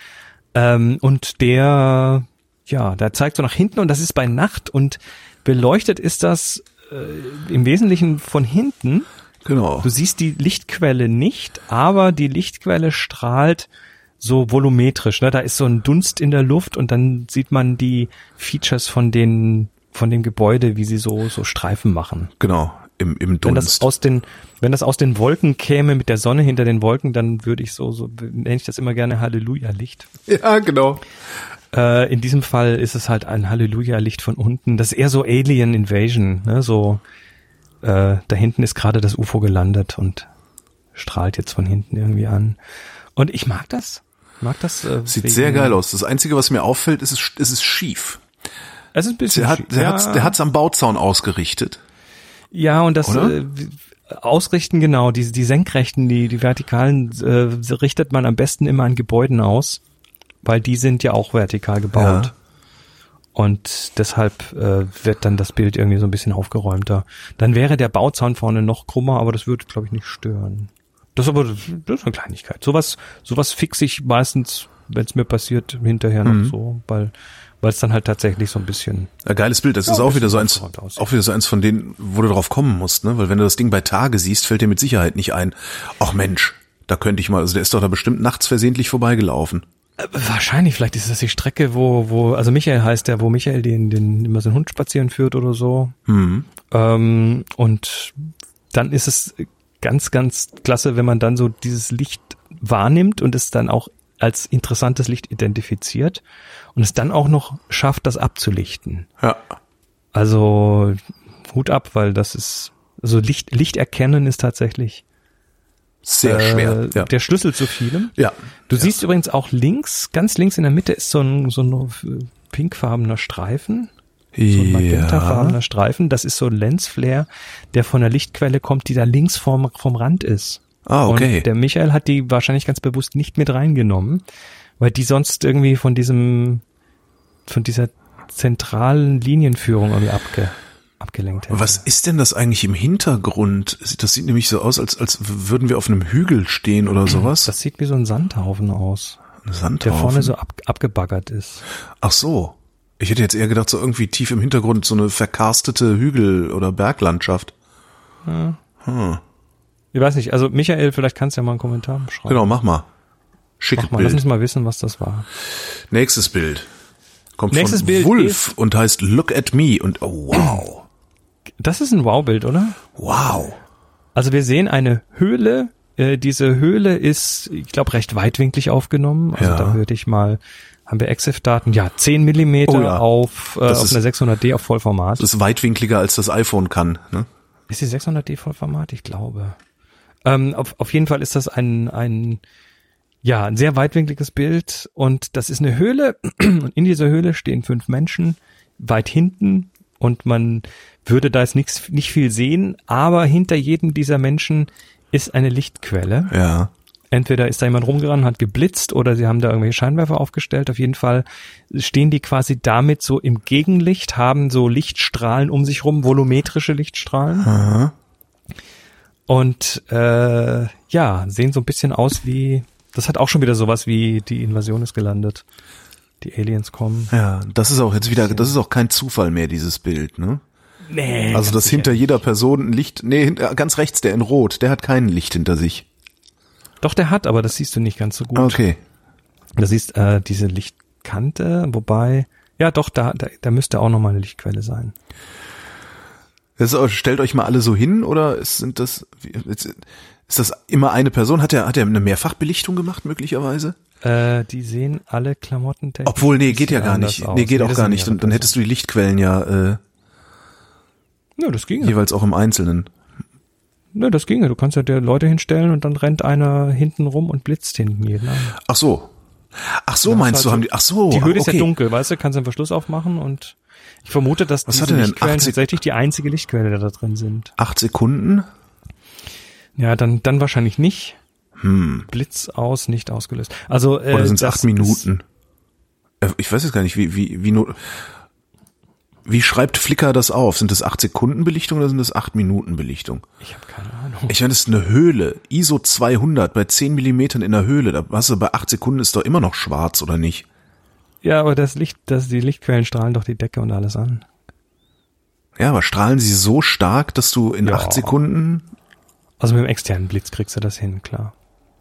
Und der zeigt so nach hinten und das ist bei Nacht und beleuchtet ist das im Wesentlichen von hinten. Genau. Du siehst die Lichtquelle nicht, aber die Lichtquelle strahlt so volumetrisch, ne? Da ist so ein Dunst in der Luft und dann sieht man die Features von dem Gebäude, wie sie so Streifen machen. Genau. Im Dunst. Wenn das aus den Wolken käme mit der Sonne hinter den Wolken, dann würde ich so nenne ich das immer gerne Halleluja-Licht. Ja, genau. In diesem Fall ist es halt ein Halleluja-Licht von unten. Das ist eher so Alien Invasion, ne? So, da hinten ist gerade das UFO gelandet und strahlt jetzt von hinten irgendwie an. Und ich mag das. Sieht sehr geil aus. Das Einzige, was mir auffällt, ist es schief. Es ist ein bisschen schief. Der hat's am Bauzaun ausgerichtet. Ja, und das Ausrichten, genau, die Senkrechten, die Vertikalen richtet man am besten immer an Gebäuden aus, weil die sind ja auch vertikal gebaut. Ja. Und deshalb wird dann das Bild irgendwie so ein bisschen aufgeräumter. Dann wäre der Bauzaun vorne noch krummer, aber das würde, glaube ich, nicht stören. Das ist eine Kleinigkeit. Sowas fixe ich meistens, wenn es mir passiert, hinterher noch so, weil es dann halt tatsächlich so ein bisschen... Ja, geiles Bild, das ist auch wieder so eins von denen, wo du drauf kommen musst, ne? Weil wenn du das Ding bei Tage siehst, fällt dir mit Sicherheit nicht ein, ach Mensch, da könnte ich mal, also der ist doch da bestimmt nachts versehentlich vorbeigelaufen. Wahrscheinlich, vielleicht ist das die Strecke, also Michael heißt der, wo Michael den immer seinen Hund spazieren führt oder so. Und dann ist es ganz, ganz klasse, wenn man dann so dieses Licht wahrnimmt und es dann auch als interessantes Licht identifiziert und es dann auch noch schafft, das abzulichten. Ja. Also Hut ab, weil das ist, also Licht erkennen ist tatsächlich Sehr schwer. Ja. Der Schlüssel zu vielem. Ja. Du siehst übrigens auch ganz links in der Mitte ist so ein pinkfarbener Streifen. So ein magentafarbener Streifen. Das ist so ein Lensflare, der von der Lichtquelle kommt, die da links vom Rand ist. Ah, okay. Und der Michael hat die wahrscheinlich ganz bewusst nicht mit reingenommen, weil die sonst irgendwie von dieser zentralen Linienführung irgendwie abgelenkt hätte. Was ist denn das eigentlich im Hintergrund? Das sieht nämlich so aus, als würden wir auf einem Hügel stehen oder sowas. Das sieht wie so ein Sandhaufen aus. Ein Sandhaufen? Der vorne so abgebaggert ist. Ach so. Ich hätte jetzt eher gedacht, so irgendwie tief im Hintergrund so eine verkarstete Hügel- oder Berglandschaft. Ja. Ich weiß nicht, also Michael, vielleicht kannst du ja mal einen Kommentar schreiben. Genau, mach mal. Schickes Bild. Lass uns mal wissen, was das war. Nächstes Bild. Kommt Nächstes von Bild Wolf und heißt Look at Me und oh wow. Das ist ein Wow-Bild, oder? Wow. Also wir sehen eine Höhle. Diese Höhle ist, ich glaube, recht weitwinklig aufgenommen. Also da würde ich mal, haben wir EXIF-Daten, 10 Millimeter auf einer 600D auf Vollformat. Das ist weitwinkliger als das iPhone kann, ne? Ist die 600D Vollformat? Ich glaube. Auf jeden Fall ist das ein sehr weitwinkliges Bild und das ist eine Höhle und in dieser Höhle stehen 5 Menschen weit hinten und man würde da jetzt nicht viel sehen, aber hinter jedem dieser Menschen ist eine Lichtquelle. Ja. Entweder ist da jemand rumgerannt, hat geblitzt oder sie haben da irgendwelche Scheinwerfer aufgestellt. Auf jeden Fall stehen die quasi damit so im Gegenlicht, haben so Lichtstrahlen um sich rum, volumetrische Lichtstrahlen. Aha. Und sehen so ein bisschen aus wie, das hat auch schon wieder sowas wie die Invasion ist gelandet. Die Aliens kommen. Ja, das ist auch jetzt wieder, das ist auch kein Zufall mehr, dieses Bild, ne? Nee. Also, dass hinter jeder Person ein Licht, ganz rechts, der in Rot, der hat kein Licht hinter sich. Doch, der hat, aber das siehst du nicht ganz so gut. Okay. Du siehst diese Lichtkante, wobei, ja doch, da müsste auch nochmal eine Lichtquelle sein. Stellt euch mal alle so hin, oder ist das immer eine Person? Hat er eine Mehrfachbelichtung gemacht, möglicherweise? Die sehen alle klamottentechnisch. Obwohl, geht ja gar nicht. Aus. Nee, geht auch gar nicht. Dann hättest du die Lichtquellen ja das ginge. Jeweils auch im Einzelnen. Ja, das ginge. Du kannst ja dir Leute hinstellen und dann rennt einer hinten rum und blitzt hinten jeden an. Ach so, meinst du, haben die, ach so. Die Höhle ist okay. ja dunkel, weißt du, kannst den Verschluss aufmachen und ich vermute, dass diese Lichtquellen tatsächlich die einzige Lichtquelle, die da drin sind. 8 Sekunden? Ja, dann wahrscheinlich nicht. Blitz aus, nicht ausgelöst. Also, oder sind es 8 Minuten? Ich weiß jetzt gar nicht, wie schreibt Flickr das auf? Sind das 8 Sekunden Belichtung oder sind das 8 Minuten Belichtung? Ich habe keine Ahnung. Ich meine, das ist eine Höhle. ISO 200 bei 10 Millimetern in der Höhle. Da hast du bei 8 Sekunden ist doch immer noch schwarz, oder nicht? Ja, aber die Lichtquellen strahlen doch die Decke und alles an. Ja, aber strahlen sie so stark, dass du in 8 Sekunden... Also mit dem externen Blitz kriegst du das hin, klar.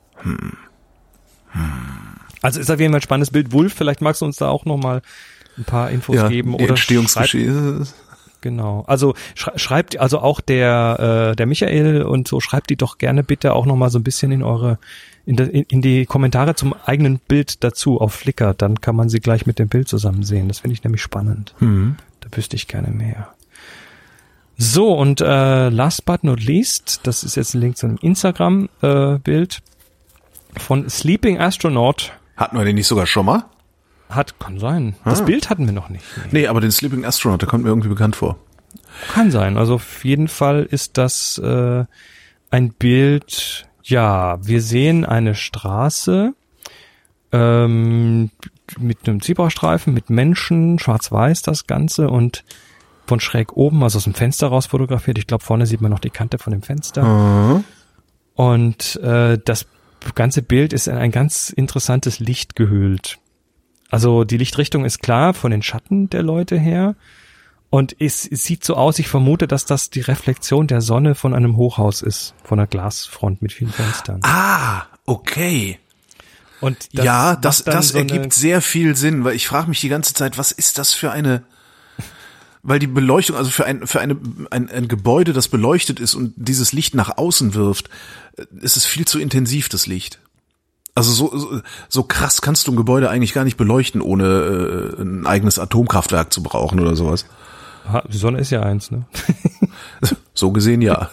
Also ist auf jeden Fall ein spannendes Bild. Wolf, vielleicht magst du uns da auch nochmal ein paar Infos geben. Die Entstehungsgeschichte. Genau. Also schreibt, also auch der Michael und so, schreibt die doch gerne bitte auch nochmal so ein bisschen in die Kommentare zum eigenen Bild dazu auf Flickr. Dann kann man sie gleich mit dem Bild zusammen sehen. Das finde ich nämlich spannend. Da wüsste ich gerne mehr. So, und last but not least, das ist jetzt ein Link zu einem Instagram-Bild von Sleeping Astronaut. Hatten wir den nicht sogar schon mal? Kann sein. Das Bild hatten wir noch nicht. Nee, aber den Sleeping Astronaut, der kommt mir irgendwie bekannt vor. Kann sein. Also auf jeden Fall ist das ein Bild, wir sehen eine Straße mit einem Zebrastreifen, mit Menschen, schwarz-weiß das Ganze und von schräg oben, also aus dem Fenster raus fotografiert. Ich glaube, vorne sieht man noch die Kante von dem Fenster. Und das ganze Bild ist in ein ganz interessantes Licht gehüllt. Also die Lichtrichtung ist klar von den Schatten der Leute her. Und es sieht so aus, ich vermute, dass das die Reflexion der Sonne von einem Hochhaus ist. Von einer Glasfront mit vielen Fenstern. Ah, okay. Und das ergibt sehr viel Sinn, weil ich frage mich die ganze Zeit, was ist das für eine... Weil die Beleuchtung, also für ein Gebäude, das beleuchtet ist und dieses Licht nach außen wirft, ist es viel zu intensiv, das Licht. Also so krass kannst du ein Gebäude eigentlich gar nicht beleuchten, ohne ein eigenes Atomkraftwerk zu brauchen oder sowas. Die Sonne ist ja eins, ne? So gesehen, ja.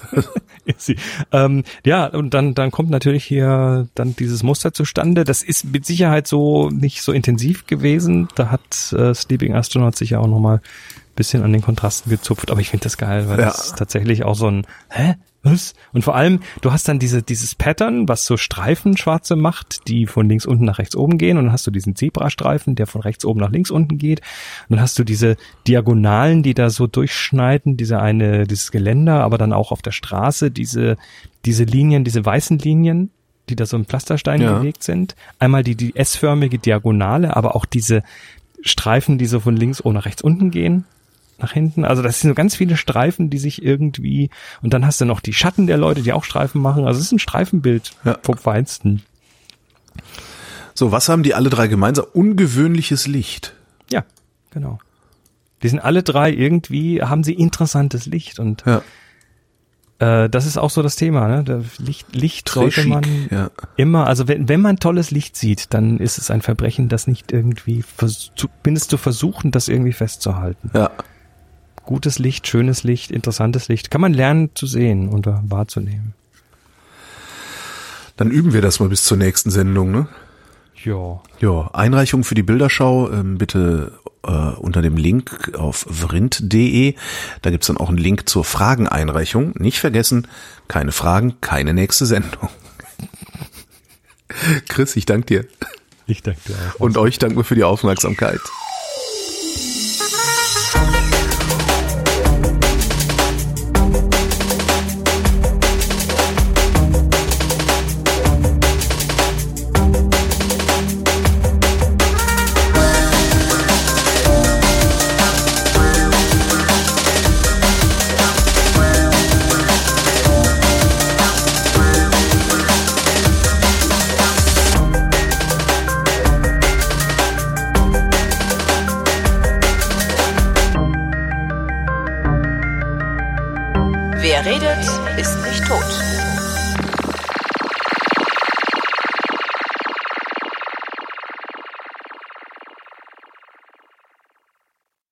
Ja, und dann kommt natürlich hier dann dieses Muster zustande. Das ist mit Sicherheit so nicht so intensiv gewesen. Da hat Sleeping Astronaut sich ja auch nochmal ein bisschen an den Kontrasten gezupft. Aber ich finde das geil, weil das ist tatsächlich auch so ein, was? Und vor allem, du hast dann dieses Pattern, was so Streifen schwarze macht, die von links unten nach rechts oben gehen. Und dann hast du diesen Zebrastreifen, der von rechts oben nach links unten geht. Und dann hast du diese Diagonalen, die da so durchschneiden, dieses Geländer, aber dann auch auf der Straße, diese Linien, diese weißen Linien, die da so im Pflasterstein gelegt sind. Einmal die S-förmige Diagonale, aber auch diese Streifen, die so von links oben nach rechts unten gehen. Nach hinten, also das sind so ganz viele Streifen, die sich irgendwie, und dann hast du noch die Schatten der Leute, die auch Streifen machen, also es ist ein Streifenbild vom Feinsten. So, was haben die alle drei gemeinsam? Ungewöhnliches Licht. Ja, genau. Die sind alle drei irgendwie, haben sie interessantes Licht und das ist auch so das Thema, ne? Licht sollte man immer, also wenn man tolles Licht sieht, dann ist es ein Verbrechen, das nicht irgendwie, zumindest zu versuchen, das irgendwie festzuhalten. Ja. Gutes Licht, schönes Licht, interessantes Licht. Kann man lernen zu sehen und wahrzunehmen. Dann üben wir das mal bis zur nächsten Sendung, ne? Ja. Ja, Einreichung für die Bilderschau bitte unter dem Link auf vrind.de. Da gibt's dann auch einen Link zur Frageneinreichung. Nicht vergessen, keine Fragen, keine nächste Sendung. Chris, ich danke dir. Ich danke dir auch. Und euch danken wir für die Aufmerksamkeit.